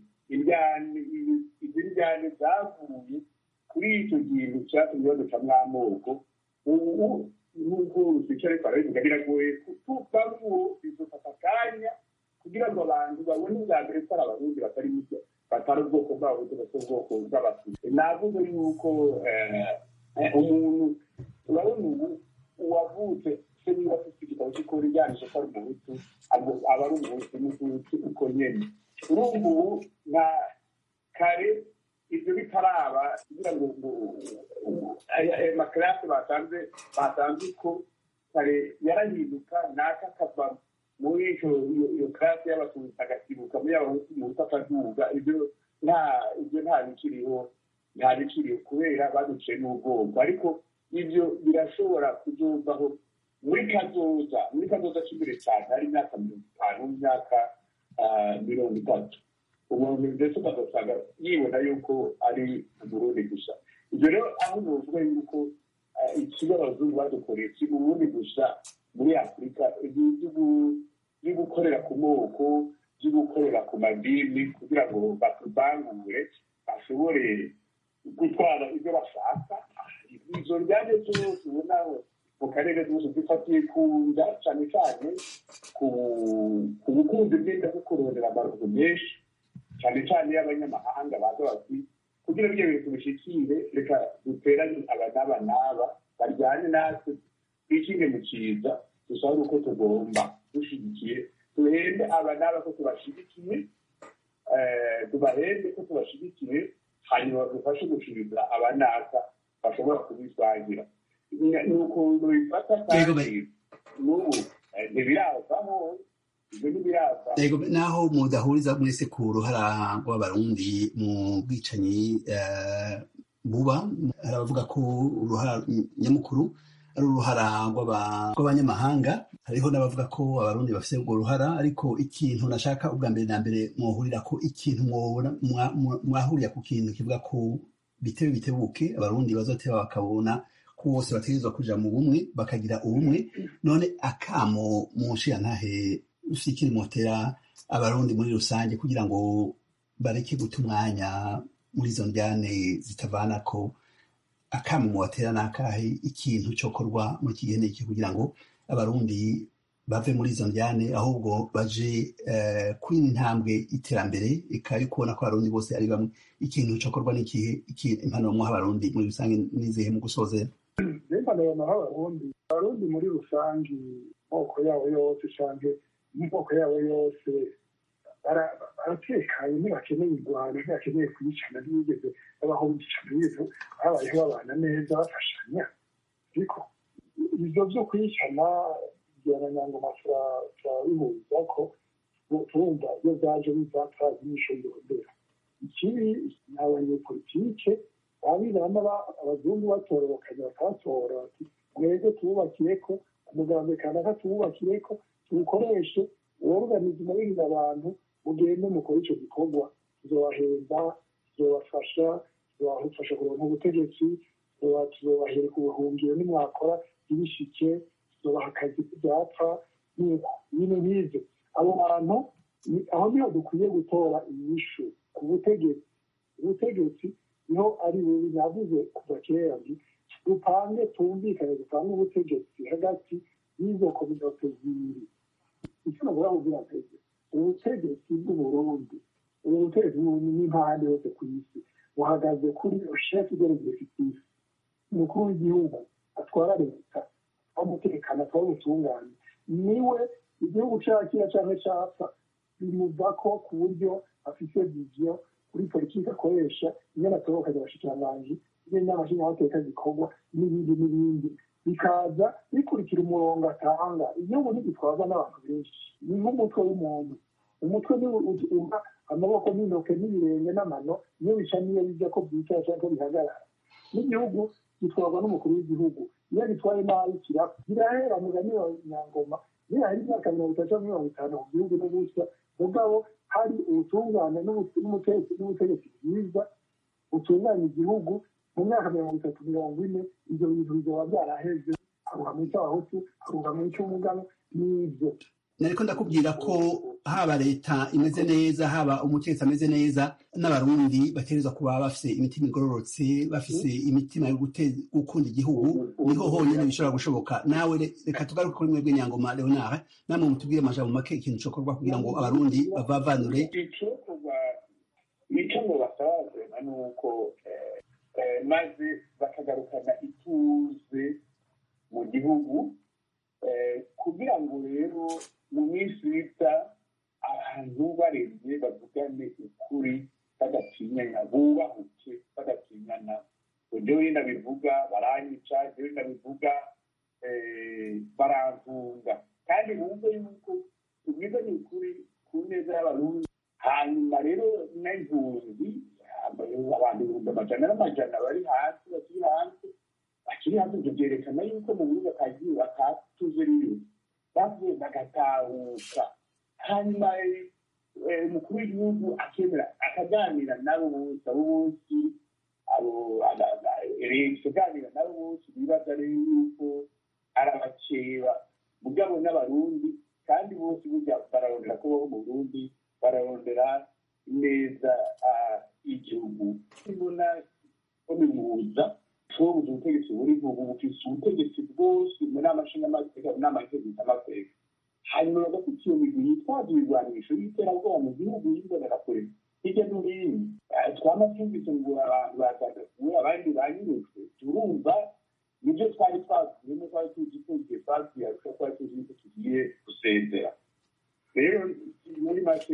izi njyane zavuye kuri icyo kintu cyatumye baducamwo amoko ubu nk'uko rusike ariko arabivuga biragoye kutuvamwo bizofata akanya kugira ngo abantu babone ubwa mbere ko ari abarundi batari muto batari ubwoko bwabo bwose ubwoko bw'abatutsi navuze yuko umuntu urabona ubu uwavutse se niba afite igitabo cy'ukuri ryanishe ko ari umuhutu aba ari umuhutu n'umuhutu uko nyene urumva ubu na kare ibyo bitaraba kugira ngo amakarasi batanze ko kare yarahinduka naka akava muri iyo karasi y'abatutsi agasibuka muri abahutu umuhutu akaduga ibyo nta bikiriho kubera baduciye n'ubwonko ariko ibyo birashobora kuzovaho muri kazoza cy'imbere cyane hari imyaka 50 imyaka 30 umuntu ndetse ugasanga yibona yuko ari Burundi gusa ibyo rero aho novuga yuko ikibazo abazungu badukoreye si Burundi gusa muri Afurika byo gukorera ku moko byo gukorera ku madini kugira ngo batubangure bashobore gutwara ibyo bashaka izo ryane zose ubonaho mu karere zose zifatiye kunda cyane cyane ku bukunzi bwenda bwo kurondera amarozi menshi cyane cyane y'abanyamahanga baza bati kugira ngo ibyo bintu bishikire reka duteranye aba n'aba baryane natwe twishime mu cyiza dusaba uko tugomba dushigikiye tuhende aba n'aba ko tubashigikiye tubahende ko tubashigikiye hanyuma dufashe gushiriza abanaka bashobora kubiswagira nuko bifata kandi n'ubu ntibiravaho ibyo ntibirava naho mudahuriza mwese ku ruhara rw'abarundi mu bwicanyi buba hari abavuga ko uruhara nyamukuru ari uruhara rw'abanyamahanga hariho n'abavuga ko abarundi bafite urwo ruhara ariko ikintu nashaka ubwa mbere na mbere mwohurira ko ikintu mwahurira ku kintu kivuga ko bitebuke abarundi bazoteba bakabona ko bose bategerezwa kuja mu bumwe bakagira ubumwe none akamo mu nshiyantahe ushikira motera abarundi muri rusange kugira ngo bareke guta umwanya muri izo njyane zitavana ko akamo motera nakahe ikintu cokorwa mu kigene iki kugira ngo abarundi bave muri izo njyane ahubwo baje kwina intambwe iterambere ikaye kubona ko abarundi bose ari bamwe ikintu cokorwa n'ikihe impanuro muha abarundi muri rusange nizihe mu gusozera impanuro muha abarundi muri rusange moko yabo yose canke moko yabo yose baratekanye ntibakeneye ingwano ntibakeneye kuyicana ntibigeze babaho bicana ibintu babayeho babana neza bafashanya ariko ivyo vyo kwicana abanyangoma turabihuza ko turumva iyo byaje biva turazimisho yondera ikibi ni abanyepolitike babirana abazungu batororokanye bakabatora bati mwebwe tububakiyeko umugambi kanaka tububakiyeko tuwukoreshe uworuganiza umuririza abantu mugende mukora ico gikorwa tuzobahemba tuzobafasha tuzobafasha kuronka ubutegetsi tuzobahereka ubuhungiro nimwakora ibishike tuzobaha akazi byapfa nyine nk'ivyo abo bantu aho niho dukwiye gutora inyishu ku ubutegetsi niho ari bubi navuze kuva kera nti dupange tumvikane dupange ubutegetsi hagati y'izo kominote zibiri icyo navuga kugira ntege ubutegetsi bw'uburundi ubutegetsi n'impande yose ku isi buhagaze kuri chef de l'executif umukuru w'igihugu atwara leta umutekano atwara ubutungane niwe igihugu cakira canke capfa bimuvako ku buryo afise vision kuri politiki akoresha ingene atorokanya abashikiranganji n'inama nshingamateka zikorwa n'ibindi bikaza bikurikira umurongo atanga igihugu ntigitwarwa n'abantu benshi ni nk'umutwe w'umuntu umutwe niwe umpa amaboko n'intoke n'ibirenge n'amano iyo bica niyo bijya ko byicara cyangwa ko bihagarara n'igihugu gitwarwa n'umukuru w'igihugu iyo gitwaye nabi kirapfa birahera mugani wa nyangoma niyo hari imyaka 30-50 mu gihugu n'ubusa mugabo hari ubutungane n'ubutegetsi bwiza butunganya igihugu mu myaka 30-40 ivyo bintu bizoba byaraheze aruha mu cy'abahutu aruha mu cy'umugano n'ivyo nariko ndakubwira ko haba leta imeze neza haba umutegetsi ameze neza n'abarundi bategerezwa kuba bafise imitima igororotse bafise imitima yo gukunda igihugu niho honyine bishobora gushoboka. Nawe reka tugaruke kuri mwebwe Nyangoma Leonard, namwe mutubwire amajambo make ikintu cokorwa kugira ngo abarundi bavanure. Icyo basaba ni uko maze bakagarukana ituze mu gihugu kugira ngo rero mu minsi iza abantu baremye bavugane ukuri badatinyana, bubahuke badatinyana. Jewe ndabivuga baranyica, jewe ndabivuga barantunga, kandi bumve yuko tubwiza ni ukuri ku neza y'abarundi. Hanyuma rero n'impunzi abantu ibihumbi amajana n'amajana bari hasi bakiri hanze ibyo byerekana yuko mu Burundi akatuze rero bavuye bagatahuka. Hanyuma umukuru w'igihugu akemera akaganira nabo bose akaganira nabo bose bibaza rero yuko arabakeba mugabo n'abarundi, kandi bose burya bararondera kubaho mu Burundi, bararondera neza igihugu. Mbona ko bimuhuza tubuze ubutegetsi buri ubu bufise ubutegetsi bwose muri amashingamateka n'amategeko. Hanyuma bagafite iyo migwi yitwaza ibigwanisho y'iterabwoba mu gihugu y'imbonerakure hirya no hino. Twama twumvise ngo abantu batandukanye abandi banyurujwe, turumva nibyo twari twavuyemo, twari tuzi ko igihe twagiye ariko twari tuzi ko tugiye gusezera. Rero muri make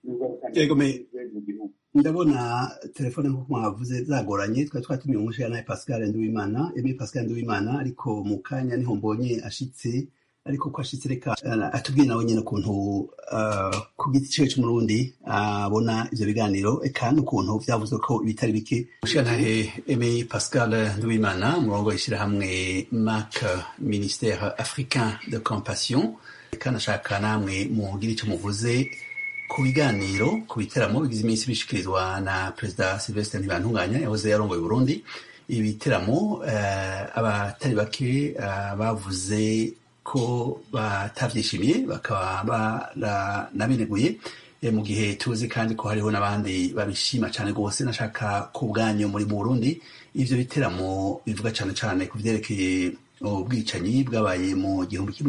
ndabona telefone nk'uko mwavuze zagoranye, twari twatumiye umushana Pascal Nduwimana, ariko mu kanya niho mbonye ashitse. Ariko ko ashitse reka atubwiye nawe nyine ukuntu ku giti ciwe c'umurundi abona ivyo biganiro, eka n'ukuntu vyavuzwe ko ibitari bike. Mushiyantahe Aimé Pascal Nduwimana, umurongo w'ishirahamwe MAC, Ministère Africain de Compassion, kandi ashaka namwe mugira ico muvuze ku biganiro, ku biteramo bigize iminsi bishikirizwa na Perezida Sylvestre Ntibantunganya yahoze yarongoye Burundi. Ibiteramo abatari bake bavuze ko batavyishimiye, bakaba baranabineguye, mu gihe tuzi kandi ko hariho n'abandi babishima cane rwose. Nashaka ku bwanyu muri mu Burundi ivyo biteramo bivuga cane ku vyerekeye ubwicanyi bwabaye mu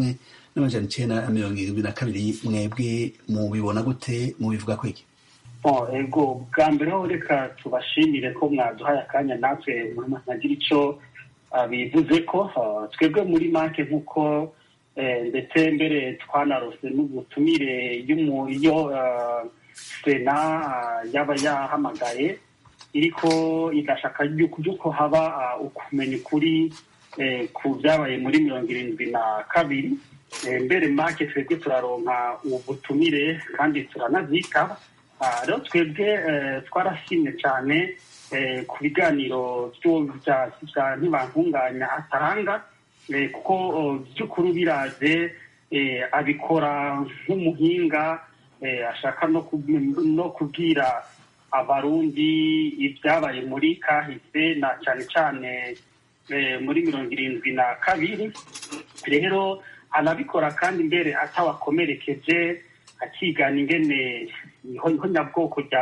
1972, mwebwe mubibona gute, mubivuga ko iki? Ego bwa mbere ho reka tubashimire ko mwaduhaye akanya natwe nagira ico bivuze ko twebwe muri make nk'uko ndetse mbere twanarose n'ubutumire iyo sena yaba yahamagaye iriko igashaka yuko haba ukumenya ukuri ku byabaye muri 72. Mbere make twebwe turaronka ubutumire kandi turanazika. Rero twebwe twarashimye cyane ku biganiro bya Ntibantunganya atanga, kuko by'ukuri biraze abikora nk'umuhinga ashaka no kubwira abarundi ibyabaye muri kahise na cyane muri 72. Rero anabikora kandi mbere atawakomerekeje, akigana ingene niho nyabwoko rya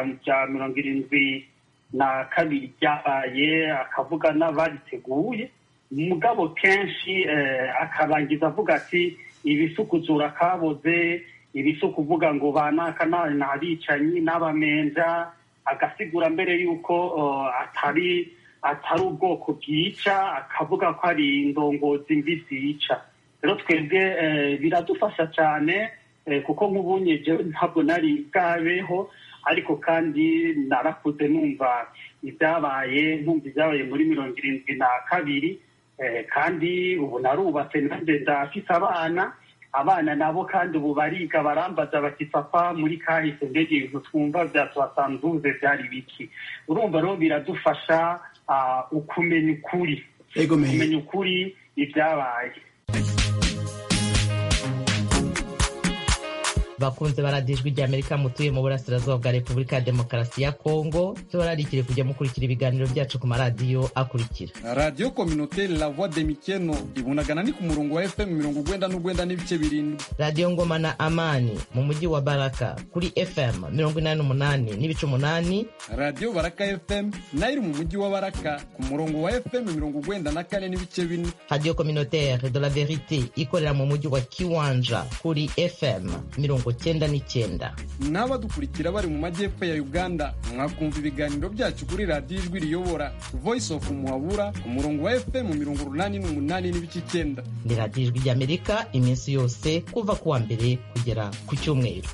72 ryabaye, akavuga n'abariteguye. Mugabo kenshi akabangiza avuga ati ibisukuzura kaboze, ibisukuvuga ngo banaka n'abicanyi n'abamenja, agasigura mbere yuko atari ubwoko bwica, akavuga ko ari indongozi mbi zica. Rero twebwe biradufasha cyane kuko nk'ubunye jewe ntabwo nari bwabeho, ariko kandi narakuze numva ibyabaye muri 72, kandi ubu narubatse nanjye ndafise abana nabo kandi ubu bariga barambaza bati papa muri kahise mbega ibintu twumva bya 72 byari biki. Urumva rero biradufasha ukumenya ukuri ibyabaye. bakunze baradijwe rya Amerika mutuye mu burasirazuba bwa Repubulika ya Demokarasi ya Kongo tubararikire kujya mukurikira ibiganiro byacu ku maradiyo akurikira: Radio Communautaire La Voix de Mikeno ibunagana ni ku murongo wa FM 99 n'ibice birindwi. Radio Ngoma na Amani mu mujyi wa Baraka kuri FM 88 n'ibice 8. Radio Baraka FM nayo iri mu mujyi wa Baraka ku murongo wa FM 94 n'ibice 4. Radio Communautaire de la Verite ikorera mu mujyi wa Kiwanja kuri FM 99. N'abadukurikira bari mu majyepfo ya Uganda mwakumva ibiganiro byacu kuri Radio Ijwi Riyobora Voice of Muhabura ku murongo wa FM 88 n'ibice 9. Ni Radio Ijwi ry'Amerika iminsi yose kuva kuwa mbere kugera ku cyumweru.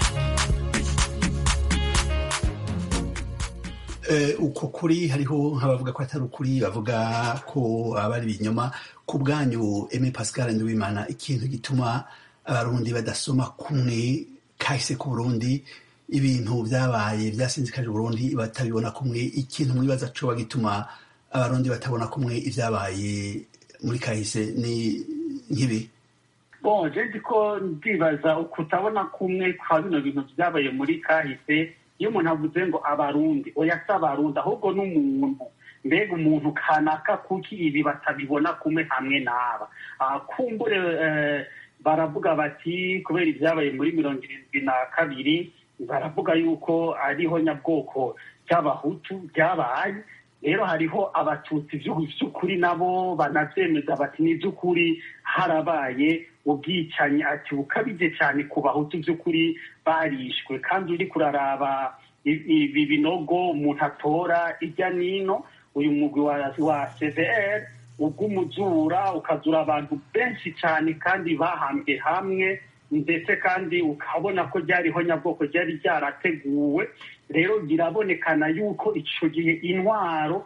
Uko kuri hariho nk'abavuga ko atari ukuri, bavuga ko abari ibinyoma. Ku bwanyu Aimé Pascal Nduwimana, ikintu gituma abarundi badasoma kumwe kahise ku Burundi, ibintu byabaye byasinzikaje Burundi batabibona kumwe, ikintu mwibaza cyo gituma abarundi batabona kumwe ibyabaye muri kahise ni nkibi? Bon, je ndiko ndibaza ukutabona kumwe kwa bino bintu byabaye muri kahise. Iyo umuntu avuze ngo abarundi, oya si abarundi ahubwo n'umuntu. Mbega umuntu kanaka kuki ibi batabibona kumwe hamwe n'aba? Kumbure baravuga bati kubera ibyabaye muri 72 baravuga yuko ariho nyabwoko cy'abahutu byabaye. Rero hariho abatutsi by'ukuri nabo banavyemeza bati ni by'ukuri harabaye ubwicanyi, ati bukabije cyane ku bahutu by'ukuri barishwe. Kandi uri kuraraba ibi binogo umuntu atora ijya nino, uyu mugwi wa CVR ubw'umuzura ukazura abantu benshi cyane kandi bahambye hamwe, ndetse kandi ukabona ko ryariho nyabwoko ryari ryarateguwe. Rero birabonekana yuko ico gihe intwaro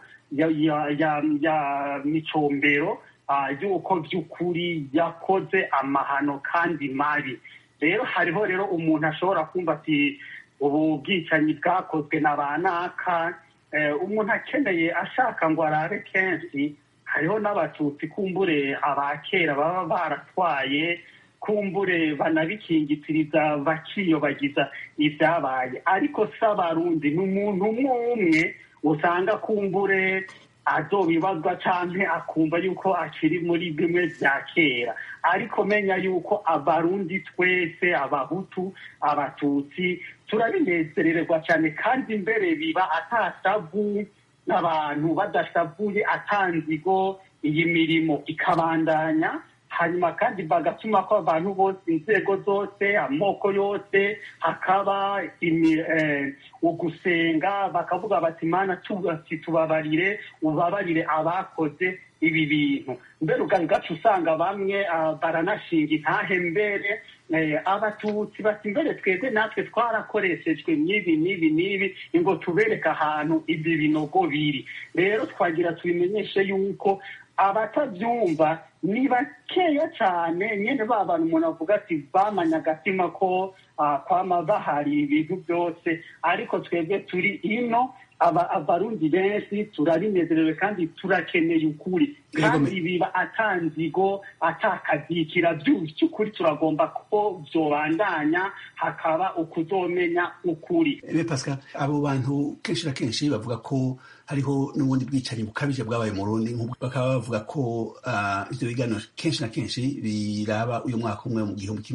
ya Micombero yuko by'ukuri yakoze amahano kandi mabi. Rero hariho rero umuntu ashobora kumva ati ubu bwicanyi bwakozwe na banaka, umuntu akeneye ashaka ngo arabe kenshi. Hariho n'abatutsi kumbure abakera baba baratwaye, kumbure banabikingitiriza bakiyobagiza ibyabaye, ariko s'abarundi n'umuntu umwe usanga kumbure azobibazwa canke akumva yuko akiri muri bimwe vya kera. Ariko menya yuko abarundi twese, abahutu, abatutsi, turabinezererwa cyane kandi mbere biba atasavu, n'abantu badashavuye atanzigo, iyi mirimo ikabandanya. Hanyuma kandi bagatuma ko abantu bose, inzego zose, amoko yose, hakaba ugusenga bakavuga bati Mana tubabarire, ubabarire abakoze ibi bintu. Mbere ugaca usanga bamwe baranashinga intahe mbere abatutsi bati mbere twebwe natwe twarakoreshejwe n'ibi ngo tubereke ahantu ibi binogo biri. Rero twagira tubimenyeshe yuko abatabyumva ni bakeya cyane, nyene babantu umuntu avuga ati bamanya agatima ko kwama bahari ibintu byose. Ariko twebwe turi ino abarundi benshi turabinezerewe kandi turakeneye ukuri, kandi biba atanzigo atakazikira by'ukuri. Turagomba ko byobandanya, hakaba ukuzomenya ukuri. Pascal, abo bantu kenshi na kenshi bavuga ko hariho n'ubundi bwicanyi bukabije bwabaye mu Burundi, bakaba bavuga ko ivyo biganiro kenshi na kenshi biraba uyu mwaka umwe mu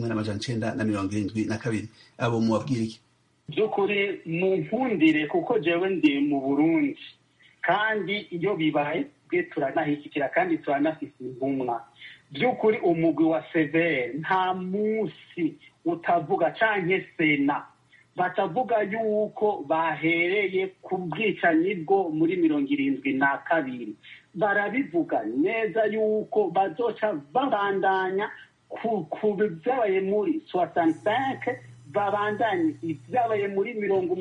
1972. Abo mubabwira iki? By'ukuri mu nkundire, kuko jewe ndi mu Burundi kandi iyo bibaye bwe turanahikikira kandi turanafise intumwa. By'ukuri umugwi wa CVR nta musi utavuga canke sena batavuga yuko bahereye ku bwicanyi bwo muri 72. Barabivuga neza yuko bazoca babandanya ku byabaye muri 65, babandanye ibyabaye muri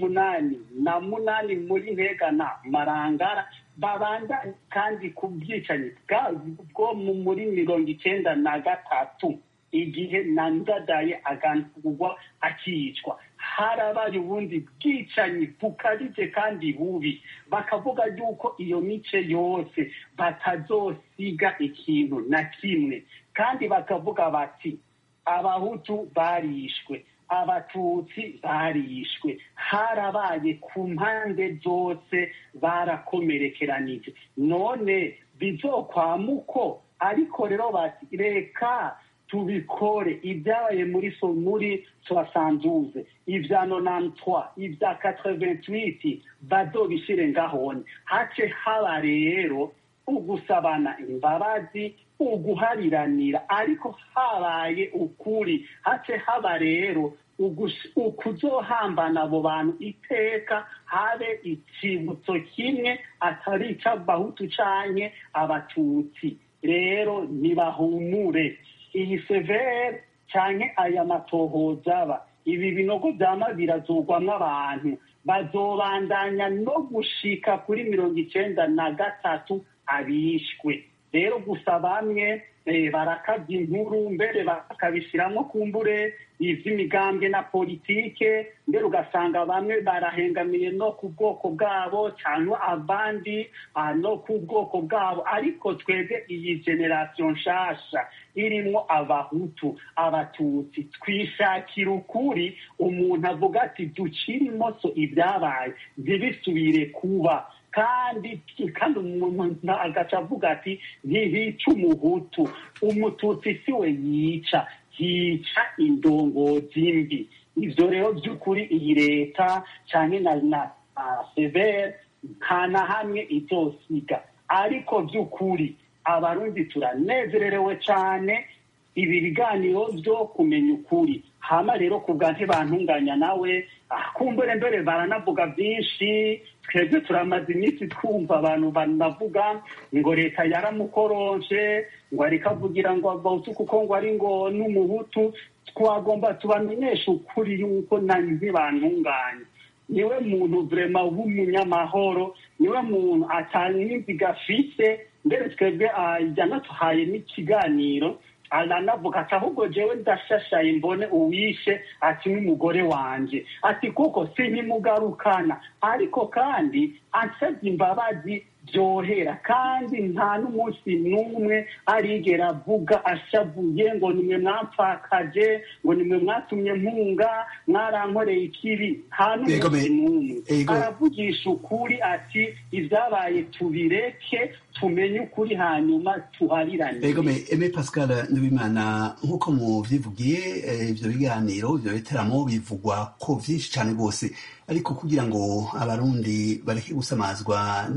88 muri Ntega na Marangara, babandanye kandi ku bwicanyi bwo muri 93 igihe Nandadaye agandurwa akicwa. Harabaye ubundi bwicanyi bukabije kandi bubi, bakavuga yuko iyo mice yose batazosiga ikintu na kimwe, kandi bakavuga bati abahutu barishwe, abatutsi barishwe, harabaye ku mpande zose, barakomerekeranije. None bizokwamuko, ariko rero bati reka tubikore ibyabaye muri soixante-douze, ibya 93, ibya 88 bazobishire ngahone. Hace haba rero ugusabana imbabazi, uguhariranira, ariko habaye ukuri. Hace haba rero ukuzohambana abo bantu iteka, habe ikibutso kimwe, atari ic'abahutu canke abatutsi. Rero nibahumure, iyi severe canke aya matohoza, ibi binogo vyama birazugwamwo abantu, bazobandanya no gushika kuri 93 abishwe. Rero gusa bamwe barakavya inkuru, mbere bakabishiramwo kumbure ivy'imigambwe na politike, mbere ugasanga bamwe barahengamiye no ku bwoko bwabo canke abandi no ku bwoko bwabo. Ariko twebwe iyi generation nshasha irimwo abahutu, abatutsi, twishakira ukuri. Umuntu avuga ati ducire imoso ibyabaye ntibisubire kuba, kandi umuntu agaca avuga ati ntihica umuhutu, umututsi siwe yica, hica indongozi mbi. Ivyo rero by'ukuri iyi leta canke na severe nta na hamwe izosiga. Ariko by'ukuri abarundi turanezererewe cane ibi biganiro vyo kumenya ukuri. Hama rero kubwa ntibantunganya nawe, kumbure mbere baranavuga byinshi. Twebwe turamaze iminsi twumva abantu banavuga ngo leta yaramukoronje, ngo ariko avugira ngo abahutu kuko ngo ari ngo n'umuhutu. Twagomba tubamenyesha ukuri yuko ntibantunganya. Niwe muntu vrema w'umunyamahoro, niwe muntu atanimbiga afise. Mbere twebwe yanatuhaye n'ikiganiro, aranavuga ati ahubwo jewe ndashashaye mbone uwishe ati n'umugore wanje, ati kuko sinkimugarukana, ariko kandi ansabye imbabazi byohera, kandi nta n'umunsi n'umwe arigera avuga ashavuye ngo nimwe mwampfakaje, ngo nimwe mwatumye mpunga, mwarankoreye ikibi. Nta n'umunsi n'umwe aravugisha ukuri ati ibyabaye tubireke, tumenye ukuri hanyuma tuharirane. Aimé Pascal Nduwimana, nk'uko muvyivugiye ivyo biganiro, ivyo biteramo bivugwa ko vyinshi cane rwose, ariko kugira ngo abarundi bareke gusamazwa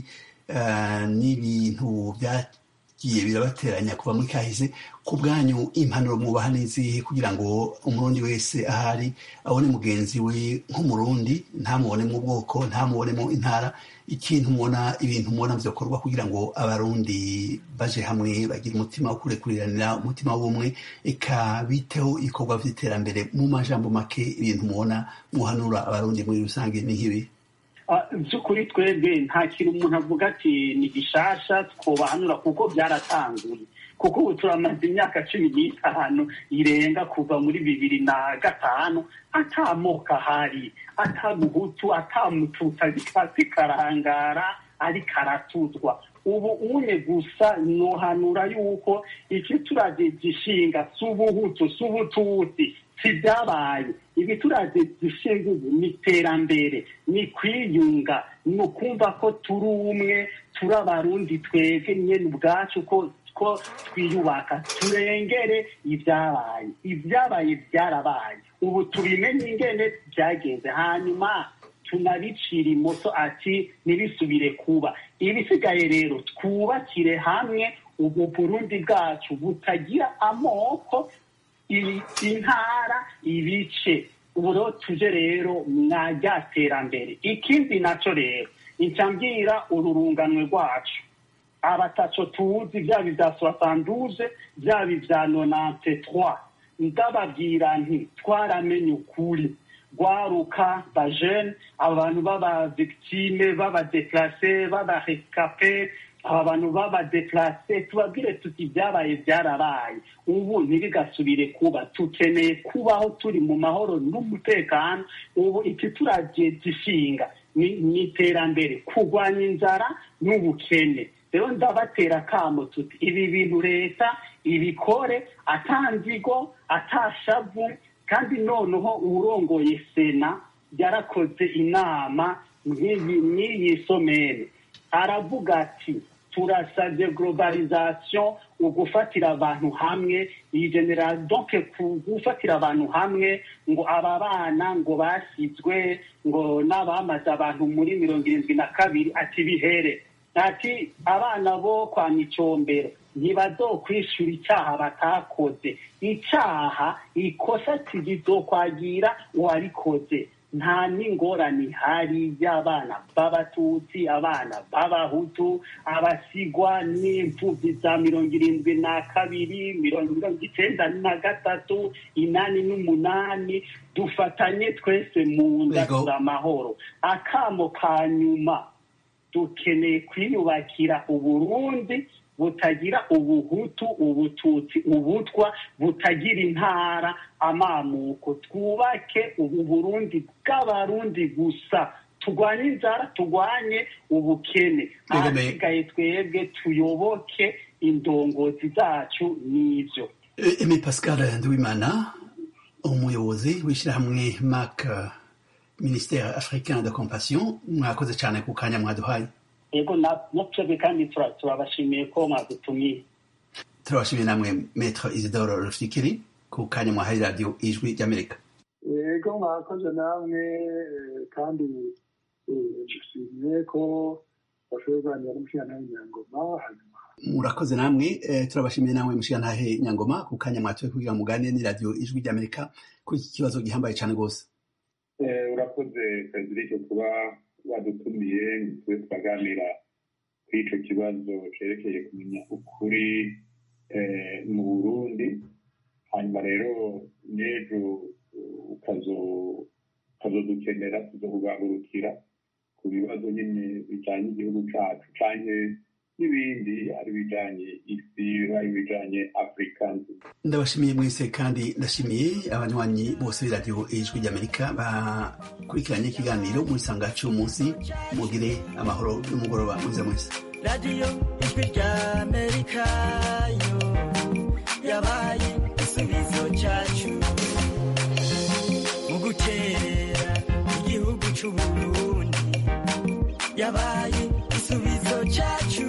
n'ibintu byagiye birabateranya kuva muri kahise, ku bwanyu impanuro mwubaha n'izihe kugira ngo umurundi wese ahari abone mugenzi we nk'umurundi, ntamubonemo ubwoko, ntamubonemo intara? Ikintu mubona, ibintu mubona vyokorwa kugira ngo abarundi baje hamwe, bagire umutima wo kurekuriranira, umutima w'ubumwe, eka biteho ibikorwa vy'iterambere? Mu majambo make, ibintu mubona muhanura abarundi muri rusange ni nk'ibi? By'ukuri twebwe nta kintu umuntu avuga ati ni gishasha twobahanura, kuko byaratanguye. Kuko ubu turamaze imyaka 15 irenga kuva muri 2005 atamoka hari, atamuhutu, atamututsi karangara ariko aratuzwa. Ubu une gusa nohanura yuko iki turaje gishinga subuhutu subututsi sibyabaye. Ibi turaje gishinga ubu ni terambere, ni kwiyunga, ni ukumva ko turi umwe, turi abarundi twebwe nyene ubwacu, ko twiyubaka, turengere ibyabaye. Ibyabaye byarabaye, ubu tubimenye ingene byagenze, hanyuma tunabicira imoso ati ntibisubire kuba. Ibisigaye rero twubakire hamwe ubu Burundi bwacu butagira amoko, intara, ibice. Ubu rero tuje rero mwajyaterambere. Ikindi naco rero incambwira ururunganwe rwacu, abataco tuzi, byaba ibya 72, byaba ibya 93, ndababwira nti twaramenye ukuri. Gwaruka bajene, abantu baba victime, baba déplacé, baba rescapé, abantu baba déplacé, tubabwire tuti byabaye byarabaye. Ubu ntibigasubire kuba, tukeneye kubaho turi mu mahoro n'umutekano. Ubu iki turaje gishinga ni iterambere, kurwanya inzara n'ubukene. Rero ndabatera kamo tuti ibi bintu leta ibikore, atanzigo, atashavu, kandi noneho urongoye sena yarakoze inama nk'iyi somene aravuga ati turasabye globalisation ugufatira abantu hamwe iyi general donc gufatira abantu hamwe ngo aba bana ngo basizwe ngo n'abamaze abantu muri 72 ati bihere ati abana bo kwa Micombero ntibazokwishura icyaha batakoze icyaha ikosa kizokwagira uwarikoze nta n'ingorane ihari y'abana b'abatutsi abana b'abahutu abasigwa n'imfubyi za 72 93 8 dufatanye twese mu nda z'amahoro akamo ka nyuma dukeneye kwiyubakira Uburundi butagira ubuhutu ubututsi ubutwa butagira intara amamuko twubake ubu Burundi bw'abarundi gusa turwanye inzara turwanye ubukene ahasigaye twebwe tuyoboke indongozi zacu n'ivyo. Aimé Pascal Nduwimana umuyobozi w'ishyirahamwe MAC Ministère Africain de Compassion mwakoze cyane ku kanya mwaduhaye. Ego natwe kandi turabashimiye ko mwadutumiye. Turabashimiye namwe Maître Isidore Rufikiri ku kanya mwahaye radio Ijwi ry'Amerika. Ego mwakoze namwe kandi dushimiye ko bashoboye kuganira n'umushyirantare Nyangoma hanyuma. Murakoze namwe turabashimiye namwe umushyirantare Nyangoma ku kanya mwatoye kugira muganire ni radio Ijwi ry'Amerika kuri iki kibazo gihambaye cyane gose. Urakoze Frederic kuba wadutumiye tukaganira kuri icyo kibazo cyerekeye kumenya ukuri mu Burundi hanyuma rero n'ejo ukazodukenera tuzokugangurukira ku bibazo nyine bijyanye n'igihugu cyacu cyane n'ibindi ari bijyanye isi ari bijyanye Afurika. Ndabashimiye mwese kandi ndashimiye abanywanyi bose b'iradiyo Ijwi ry'Amerika bakurikiranye ikiganiro muri sanga cy'umunsi mugire amahoro n'umugoroba mwiza mwese. radiyo Ijwi ry'Amerika yo yabaye igisubizo cyacu mu guterera igihugu cy'u Burundi yabaye igisubizo cyacu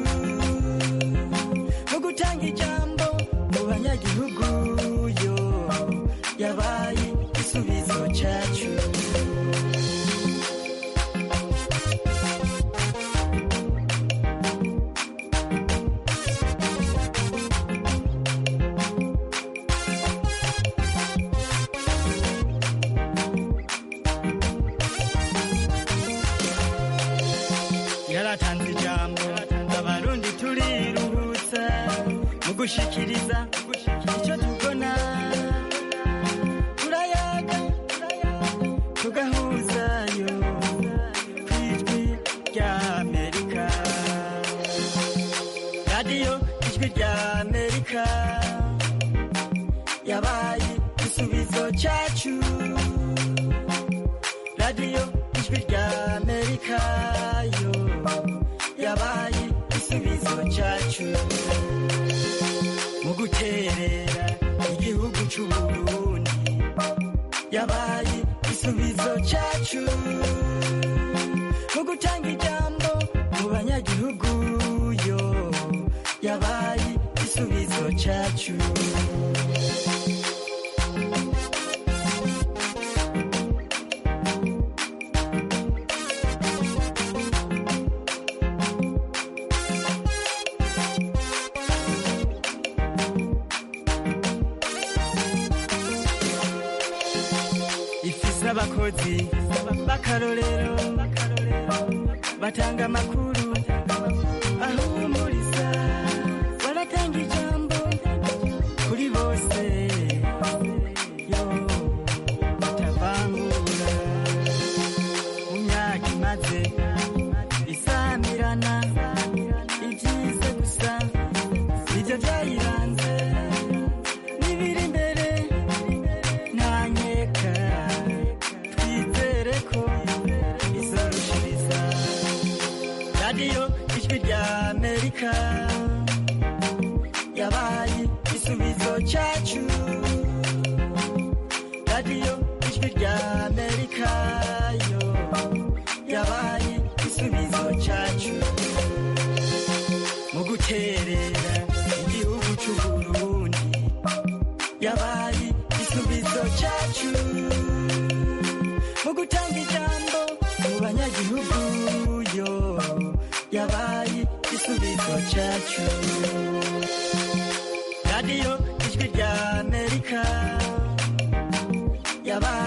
mu gutanga ijambo mu banyagihugu yo yabaye igisubizo cyacu. Yaratanze ijambo abarundi turiruhutsa mu gushikiriza icyo tubona turayaga tugahuzayo ku Ijwi ry'Amerika. radiyo Ijwi ry'Amerika yabaye igisubizo cyacu. radiyo Ijwi ry'Amerika yo yabaye igisubizo cyacu mu guterera igihugu cy'u Burundi yabaye igisubizo cyacu mu gutanga ijambo mu banyagihugu yo yabaye igisubizo cyacu. Abakozi b'akarorero batanga amakuru ahumuriza baratanga ijambo kuri bose yo batavangura mu myaka imaze isamirana ibyiza gusa nibyo byayiranze n'ibiri imbere nta nkeka radiyo Ijwi ry'Amerika yabaye igisubizo cyacu. radiyo radiyo ijwi rya amerika yo yabaye igisubizo cyacu mu guterera igihugu cy'uburundi yabaye igisubizo cyacu mu gutanga ijambo mu banyagihugu yo yabaye igisubizo cyacu radiyo ijwi rya amerika